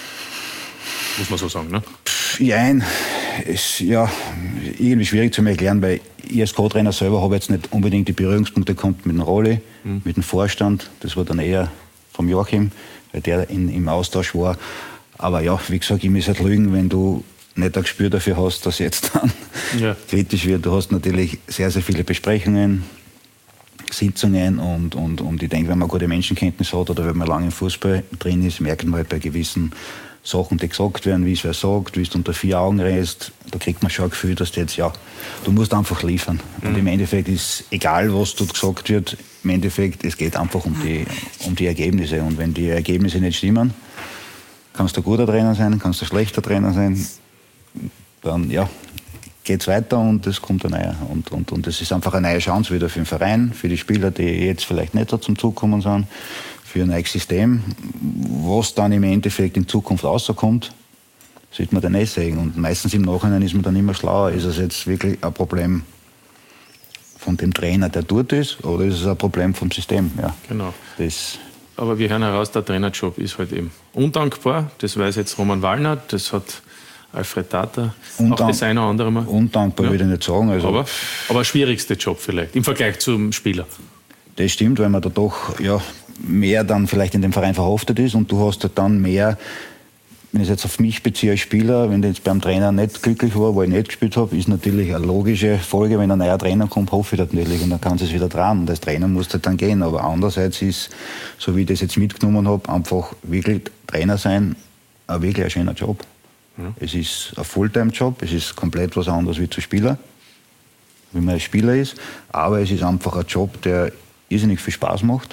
Muss man so sagen, ne? Nein, ist irgendwie schwierig zu mir erklären, weil ich als Co-Trainer selber habe jetzt nicht unbedingt die Berührungspunkte gehabt mit dem Rolli, mit dem Vorstand. Das war dann eher vom Joachim, weil der im Austausch war. Aber wie gesagt, ich muss halt lügen, wenn du nicht ein Gespür dafür hast, dass jetzt dann kritisch wird. Du hast natürlich sehr, sehr viele Besprechungen, Sitzungen und ich denke, wenn man gute Menschenkenntnis hat oder wenn man lange im Fußball drin ist, merkt man halt bei gewissen Sachen, die gesagt werden, wie es wer sagt, wie es du unter 4 Augen redest, da kriegt man schon ein Gefühl, dass du jetzt, du musst einfach liefern. Und im Endeffekt ist egal, was dort gesagt wird, im Endeffekt, es geht einfach um die Ergebnisse. Und wenn die Ergebnisse nicht stimmen, kannst du ein guter Trainer sein, kannst du ein schlechter Trainer sein, dann geht es weiter und es kommt ein neuer. Und das ist einfach eine neue Chance wieder für den Verein, für die Spieler, die jetzt vielleicht nicht so zum Zug kommen sind, für ein neues System. Was dann im Endeffekt in Zukunft rauskommt, sieht man dann sehen. Und meistens im Nachhinein ist man dann immer schlauer. Ist es jetzt wirklich ein Problem von dem Trainer, der dort ist, oder ist es ein Problem vom System? Ja. Genau. Aber wir hören heraus, der Trainerjob ist halt eben undankbar. Das weiß jetzt Roman Wallner, das hat Alfred Tata auch das eine oder andere Mal. Undankbar würde ich nicht sagen. Also aber schwierigste Job vielleicht, im Vergleich zum Spieler. Das stimmt, weil man da doch mehr dann vielleicht in dem Verein verhaftet ist und du hast halt dann mehr, wenn ich es jetzt auf mich beziehe als Spieler, wenn ich jetzt beim Trainer nicht glücklich war, wo ich nicht gespielt habe, ist natürlich eine logische Folge, wenn ein neuer Trainer kommt, hoffe ich natürlich und dann kann es wieder dran und als Trainer muss halt dann gehen, aber andererseits ist, so wie ich das jetzt mitgenommen habe, einfach wirklich Trainer sein, wirklich ein schöner Job. Ja. Es ist ein Fulltime-Job, es ist komplett was anderes wie zu Spieler, wie man als Spieler ist, aber es ist einfach ein Job, der irrsinnig viel Spaß macht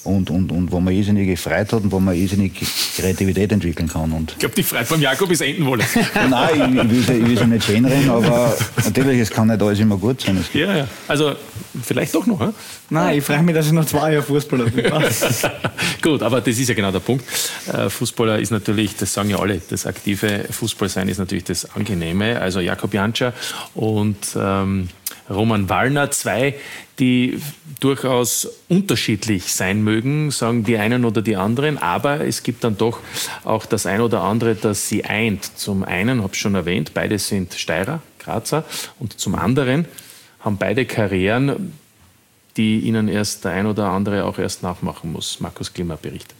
und wo man irrsinnige Freude hat und wo man irrsinnige Kreativität entwickeln kann. Und ich glaube, die Freude beim Jakob ist enden wollen. Nein, ich will sie nicht schönreden, aber natürlich, es kann nicht alles immer gut sein. Ja. Also vielleicht doch noch. Nein, ich freue mich, dass ich noch 2 Jahre Fußballer bin. Gut, aber das ist ja genau der Punkt. Fußballer ist natürlich, das sagen ja alle, das aktive Fußballsein ist natürlich das Angenehme. Also Jakub Janscher und Roman Wallner, 2, die durchaus unterschiedlich sein mögen, sagen die einen oder die anderen, aber es gibt dann doch auch das ein oder andere, das sie eint. Zum einen, habe ich schon erwähnt, beide sind Steirer, Grazer, und zum anderen haben beide Karrieren, die ihnen erst der ein oder andere auch erst nachmachen muss. Markus Glimmer berichtet.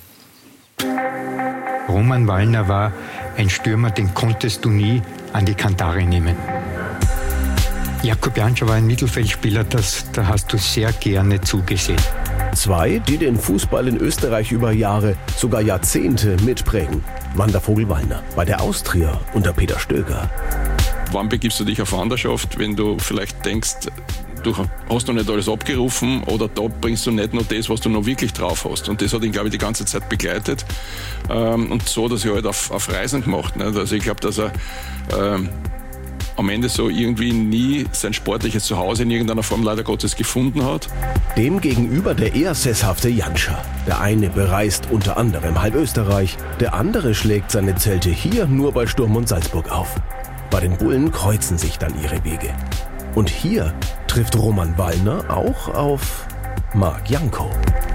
Roman Wallner war ein Stürmer, den konntest du nie an die Kandare nehmen. Jakub Janscher war ein Mittelfeldspieler, da hast du sehr gerne zugesehen. 2, die den Fußball in Österreich über Jahre, sogar Jahrzehnte mitprägen. Wandervogel Wallner bei der Austria unter Peter Stöger. Wann begibst du dich auf Wanderschaft, wenn du vielleicht denkst, du hast noch nicht alles abgerufen oder da bringst du nicht nur das, was du noch wirklich drauf hast. Und das hat ihn, glaube ich, die ganze Zeit begleitet. Und so, dass er halt auf Reisen gemacht. Nicht? Also ich glaube, dass er am Ende so irgendwie nie sein sportliches Zuhause in irgendeiner Form leider Gottes gefunden hat. Demgegenüber der eher sesshafte Janscher. Der eine bereist unter anderem halb Österreich, der andere schlägt seine Zelte hier nur bei Sturm und Salzburg auf. Bei den Bullen kreuzen sich dann ihre Wege. Und hier trifft Roman Wallner auch auf Marc Janko.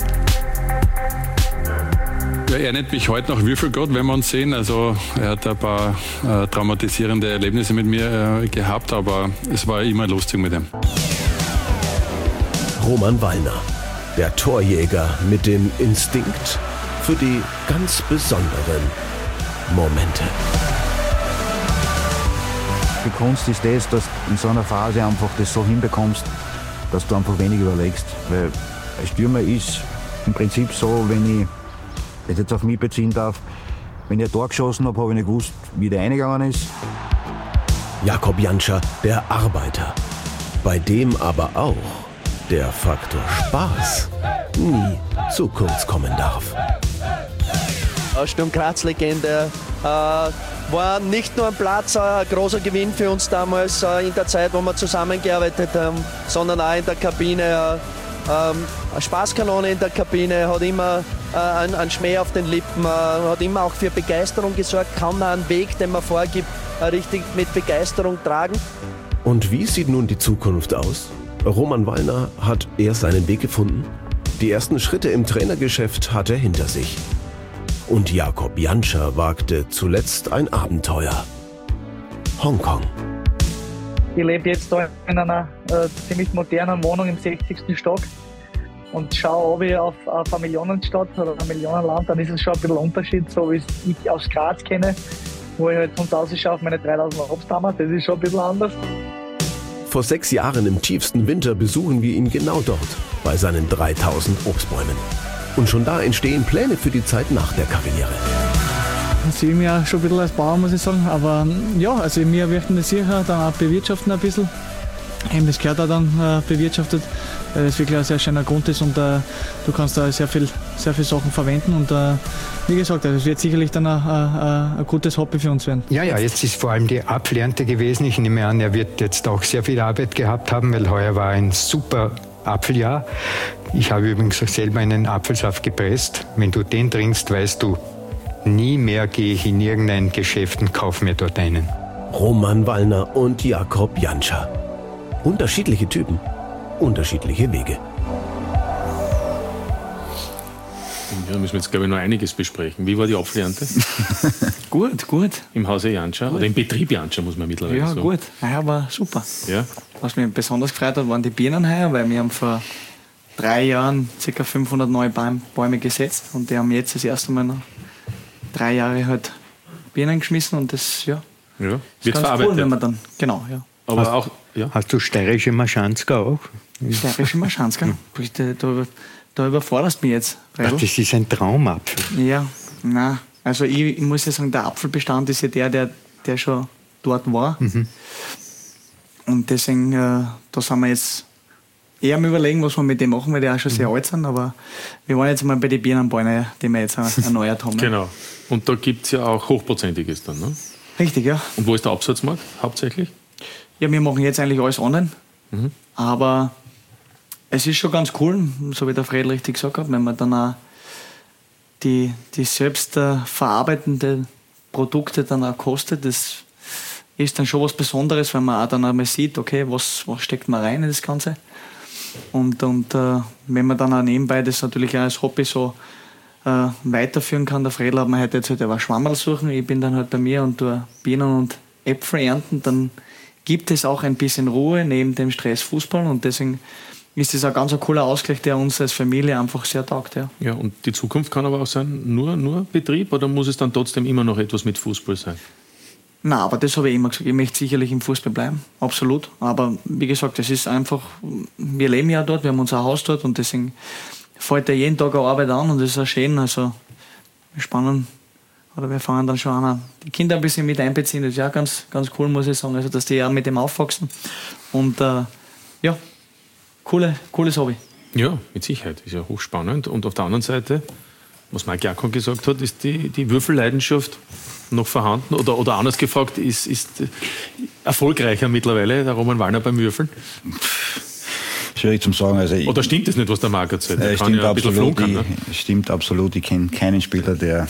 Er erinnert mich heute noch Würfelgott, wenn wir uns sehen. Also er hat ein paar traumatisierende Erlebnisse mit mir gehabt, aber es war immer lustig mit ihm. Roman Wallner, der Torjäger mit dem Instinkt für die ganz besonderen Momente. Die Kunst ist das, dass du in so einer Phase einfach das so hinbekommst, dass du einfach wenig überlegst. Weil ein Stürmer ist im Prinzip so, wenn ich das jetzt auf mich beziehen darf, wenn ich ein Tor geschossen habe, habe ich nicht gewusst, wie der reingegangen ist. Jakub Janscher, der Arbeiter, bei dem aber auch der Faktor Spaß nie zu kurz kommen darf. Sturm Graz-Legende. War nicht nur ein Platz, ein großer Gewinn für uns damals in der Zeit, wo wir zusammengearbeitet haben, sondern auch in der Kabine. Eine Spaßkanone in der Kabine, hat immer einen Schmäh auf den Lippen, hat immer auch für Begeisterung gesorgt, kann einen Weg, den man vorgibt, richtig mit Begeisterung tragen. Und wie sieht nun die Zukunft aus? Roman Wallner hat er seinen Weg gefunden? Die ersten Schritte im Trainergeschäft hat er hinter sich. Und Jakub Janscher wagte zuletzt ein Abenteuer. Hongkong. Ich lebe jetzt da in einer ziemlich modernen Wohnung im 60. Stock und schaue auf eine Millionenstadt oder ein Millionenland, dann ist es schon ein bisschen ein Unterschied, so wie ich aus Graz kenne, wo ich halt von draußen schaue auf meine 3000 Obstbäume, das ist schon ein bisschen anders. Vor 6 Jahren im tiefsten Winter besuchen wir ihn genau dort, bei seinen 3000 Obstbäumen. Und schon da entstehen Pläne für die Zeit nach der Karriere. Ich sehe mich auch schon ein bisschen als Bauer, muss ich sagen. Aber ja, also wir möchten das sicher dann auch bewirtschaften ein bisschen. Eben das gehört auch dann bewirtschaftet, weil das wirklich ein sehr schöner Grund ist und du kannst da sehr viel Sachen verwenden. Und wie gesagt, es wird sicherlich dann ein gutes Hobby für uns werden. Ja, jetzt ist vor allem die Apfelernte gewesen. Ich nehme an, er wird jetzt auch sehr viel Arbeit gehabt haben, weil heuer war ein super Apfeljahr. Ich habe übrigens selber einen Apfelsaft gepresst. Wenn du den trinkst, weißt du, nie mehr gehe ich in irgendein Geschäft und kaufe mir dort einen. Roman Wallner und Jakub Janscher. Unterschiedliche Typen, unterschiedliche Wege. Ja, da müssen wir jetzt, glaube ich, noch einiges besprechen. Wie war die Apfelernte? Gut. Im Hause Janscher oder im Betrieb Janscher, muss man mittlerweile sagen. Ja, gut. Heuer war super. Ja. Was mich besonders gefreut hat, waren die Birnen heuer, weil wir haben vor 3 Jahren ca. 500 neue Bäume gesetzt und die haben jetzt das erste Mal nach 3 Jahre halt Birnen geschmissen und das, ja. Ja, wird verarbeitet. Cool, wenn man dann, genau, ja. Aber hast du steirische Maschanzka auch? Steirische Maschanzka? Da überforderst du mich jetzt. Ach, das ist ein Traumapfel. Ja, nein. Also ich muss ja sagen, der Apfelbestand ist ja der schon dort war. Mhm. Und deswegen, da sind wir jetzt eher am Überlegen, was wir mit dem machen, weil die auch schon sehr alt sind, aber wir waren jetzt mal bei den Bieren am Ball, die wir jetzt erneuert haben. Genau. Und da gibt es ja auch Hochprozentiges dann, ne? Richtig, ja. Und wo ist der Absatzmarkt hauptsächlich? Ja, wir machen jetzt eigentlich alles online, aber es ist schon ganz cool, so wie der Fred richtig gesagt hat, wenn man dann auch die selbst verarbeitenden Produkte dann auch kostet, das ist dann schon was Besonderes, wenn man auch dann einmal sieht, okay, was steckt man rein in das Ganze. Und wenn man dann auch nebenbei das natürlich auch als Hobby so weiterführen kann, der Fredl hat mir heute jetzt halt ein Schwammerl suchen, ich bin dann halt bei mir und tue Birnen und Äpfel ernten, dann gibt es auch ein bisschen Ruhe neben dem Stress Fußball und deswegen ist das ein ganz cooler Ausgleich, der uns als Familie einfach sehr taugt. Ja. Ja, und die Zukunft kann aber auch sein, nur Betrieb oder muss es dann trotzdem immer noch etwas mit Fußball sein? Nein, aber das habe ich immer gesagt. Ich möchte sicherlich im Fußball bleiben, absolut. Aber wie gesagt, das ist einfach, wir leben ja dort, wir haben unser Haus dort und deswegen fällt ja jeden Tag eine Arbeit an und das ist auch schön. Also wir fangen dann schon an, die Kinder ein bisschen mit einbeziehen. Das ist ja ganz, ganz cool, muss ich sagen. Also dass die auch mit dem aufwachsen. Und ja, cooles Hobby. Ja, mit Sicherheit. Ist ja hochspannend. Und auf der anderen Seite, was Mike Jakon gesagt hat, ist die Würfelleidenschaft noch vorhanden? Oder anders gefragt, ist erfolgreicher mittlerweile der Roman Wallner beim Würfeln? Schwierig zu sagen. Also oder stimmt das nicht, was der Marc erzählt? Stimmt absolut. Ich kenne keinen Spieler, der...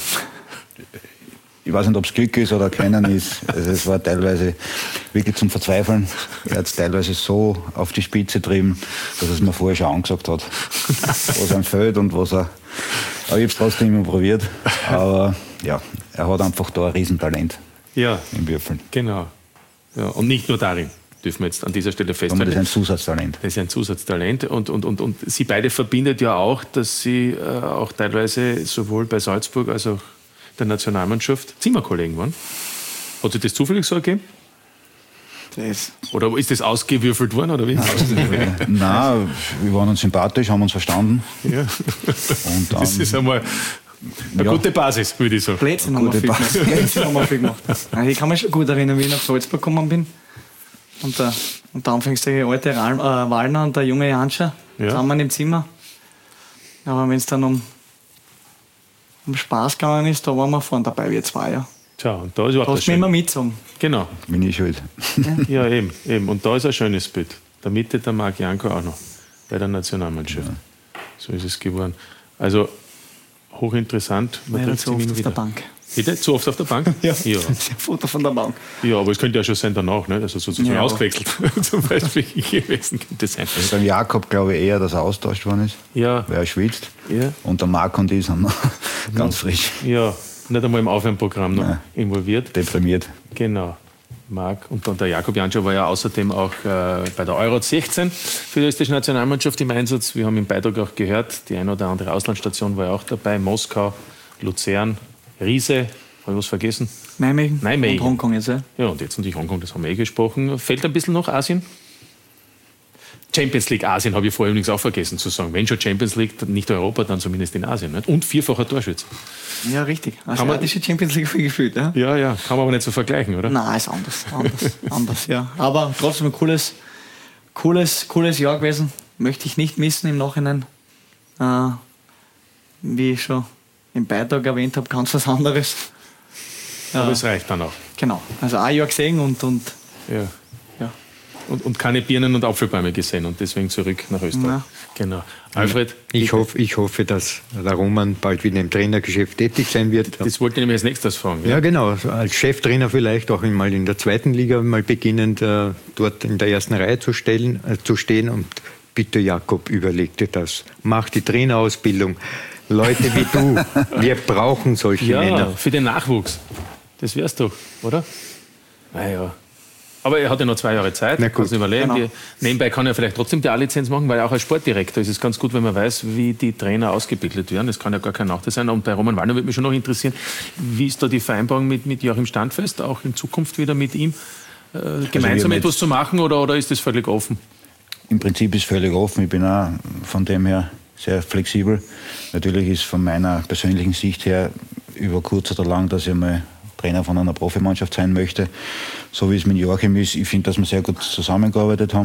Ich weiß nicht, ob es Glück ist oder Kennen ist. Also es war teilweise wirklich zum Verzweifeln. Er hat es teilweise so auf die Spitze getrieben, dass er es mir vorher schon angesagt hat, was ihm fehlt und was er... Aber ich habe es trotzdem immer probiert. Aber ja, er hat einfach da ein Riesentalent im Würfeln. Genau. Ja, und nicht nur darin, dürfen wir jetzt an dieser Stelle festhalten. Das ist ein Zusatztalent. Das ist ein Zusatztalent. Und Sie beide verbindet ja auch, dass Sie auch teilweise sowohl bei Salzburg als auch der Nationalmannschaft Zimmerkollegen waren. Hat sich das zufällig so ergeben? Oder ist das ausgewürfelt worden? Oder wie? Nein, wir waren uns sympathisch, haben uns verstanden. Ja. Und dann, das ist einmal eine gute Basis, würde ich sagen. Plätzchen haben wir viel gemacht. Ich kann mich schon gut erinnern, wie ich nach Salzburg gekommen bin. Und der anfängst der alte Wallner und der junge Janscher zusammen im Zimmer. Aber wenn es dann um Spaß gegangen ist, da waren wir vorne dabei, wir zwei. Ja. Tja, und da ist auch das immer mitsagen. Genau. Bin ich schuld. Ja, eben. Und da ist ein schönes Bild. Der Mitte der Marc Janko auch noch bei der Nationalmannschaft. Ja. So ist es geworden. Also hochinteressant. Man trifft sich wieder. Auf der Bank. Bitte? Zu oft auf der Bank? Ja. Foto von der Bank. Ja, aber es könnte ja schon sein danach, ne? Also sozusagen ausgewechselt. Zum Beispiel gewesen könnte es sein. Also beim Jakob glaube ich eher, dass er austauscht worden ist. Ja. Weil er schwitzt. Ja. Und der Marc und ich sind noch ganz frisch. Ja, nicht einmal im Aufwärmprogramm noch involviert. Deprimiert. Genau. Marc und dann der Jakob Janscher war ja außerdem auch bei der Euro 16 für die österreichische Nationalmannschaft im Einsatz. Wir haben im Beitrag auch gehört, die eine oder andere Auslandsstation war ja auch dabei. Moskau, Luzern, Riese, habe ich was vergessen? Nijmegen. Und Hongkong jetzt, ja. Ja, und jetzt natürlich Hongkong, das haben wir gesprochen. Fällt ein bisschen noch Asien? Champions League Asien habe ich vorher übrigens auch vergessen zu sagen. Wenn schon Champions League, nicht Europa, dann zumindest in Asien. Nicht? Und vierfacher Torschütze. Ja, richtig. Asiatische Champions League viel gefühlt. Ja? Ja, kann man aber nicht so vergleichen, oder? Nein, ist anders, ja. Aber trotzdem ein cooles Jahr gewesen. Möchte ich nicht missen im Nachhinein. Wie ich schon im Beitrag erwähnt habe, ganz was anderes. Aber es reicht dann auch. Genau. Also ein Jahr gesehen und Und keine Birnen und Apfelbäume gesehen und deswegen zurück nach Österreich. Ja. Genau. Alfred? Ich hoffe, dass der Roman bald wieder im Trainergeschäft tätig sein wird. Das wollte ich nämlich als nächstes fragen. Ja, genau. Als Cheftrainer vielleicht auch mal in der zweiten Liga mal beginnend dort in der ersten Reihe zu stehen. Und bitte, Jakob, überleg dir das. Mach die Trainerausbildung. Leute wie du, wir brauchen solche Männer. Für den Nachwuchs. Das wär's doch, oder? Naja. Aber er hat ja noch 2 Jahre Zeit, kann es überlegen. Genau. Nebenbei kann er vielleicht trotzdem die A-Lizenz machen, weil auch als Sportdirektor ist es ganz gut, wenn man weiß, wie die Trainer ausgebildet werden. Das kann ja gar kein Nachteil sein. Und bei Roman Wallner würde mich schon noch interessieren, wie ist da die Vereinbarung mit Joachim Standfest, auch in Zukunft wieder mit ihm gemeinsam etwas zu machen oder ist das völlig offen? Im Prinzip ist es völlig offen. Ich bin auch von dem her sehr flexibel. Natürlich ist von meiner persönlichen Sicht her über kurz oder lang, dass ich mal Trainer von einer Profimannschaft sein möchte. So wie es mit Joachim ist, ich finde, dass wir sehr gut zusammengearbeitet haben.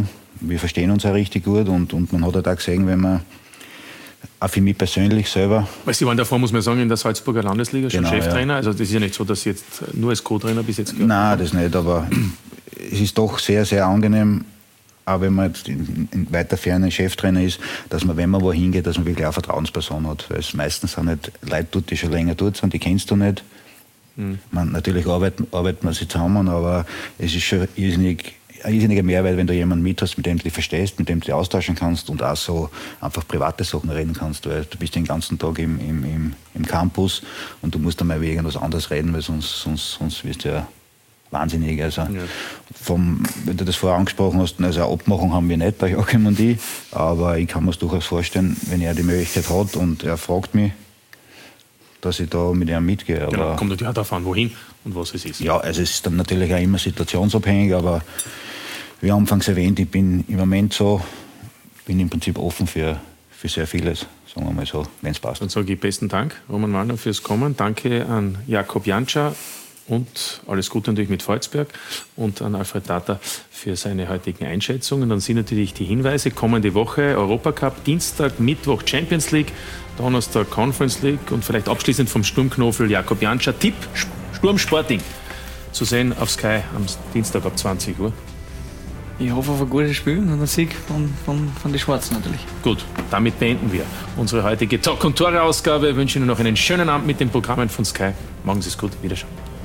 wir verstehen uns auch richtig gut und man hat halt auch gesehen, wenn man auch für mich persönlich selber. Weil Sie waren davor, muss man sagen, in der Salzburger Landesliga schon Cheftrainer. Ja. Also das ist ja nicht so, dass Sie jetzt nur als Co-Trainer bis jetzt gehört haben. Nein, das nicht, aber es ist doch sehr, sehr angenehm, auch wenn man jetzt in weiter Ferne Cheftrainer ist, dass man, wenn man wohin geht, dass man wirklich eine Vertrauensperson hat. Weil es meistens sind nicht Leute dort, die schon länger dort sind, die kennst du nicht. Natürlich arbeitet man sich zusammen, aber es ist schon ein irrsinniger Mehrwert, wenn du jemanden mit hast, mit dem du dich verstehst, mit dem du dich austauschen kannst und auch so einfach private Sachen reden kannst, weil du bist den ganzen Tag im Campus und du musst einmal über irgendwas anderes reden, weil sonst wirst du ja wahnsinnig. Also wenn du das vorher angesprochen hast, also eine Abmachung haben wir nicht, der Joachim und ich, aber ich kann mir es durchaus vorstellen, wenn er die Möglichkeit hat und er fragt mich, dass ich da mit ihm mitgehe. Genau, kommt natürlich auch darauf an, wohin und was es ist. Ja, also es ist dann natürlich auch immer situationsabhängig, aber wie anfangs erwähnt, ich bin im Moment bin im Prinzip offen für sehr vieles, sagen wir mal so, wenn es passt. Dann sage ich besten Dank, Roman Wallner, fürs Kommen. Danke an Jakob Jančar und alles Gute natürlich mit Volzberg und an Alfred Tata für seine heutigen Einschätzungen. Dann sind natürlich die Hinweise, kommende Woche Europacup, Dienstag, Mittwoch Champions League, Donnerstag Conference League und vielleicht abschließend vom Sturmknofel Jakob Jančar. Tipp, Sturm Sporting zu sehen auf Sky am Dienstag ab 20 Uhr. Ich hoffe auf ein gutes Spiel und einen Sieg von den Schwarzen natürlich. Gut, damit beenden wir unsere heutige Talk- und Tore-Ausgabe. Ich wünsche Ihnen noch einen schönen Abend mit den Programmen von Sky. Machen Sie es gut, Wiederschauen.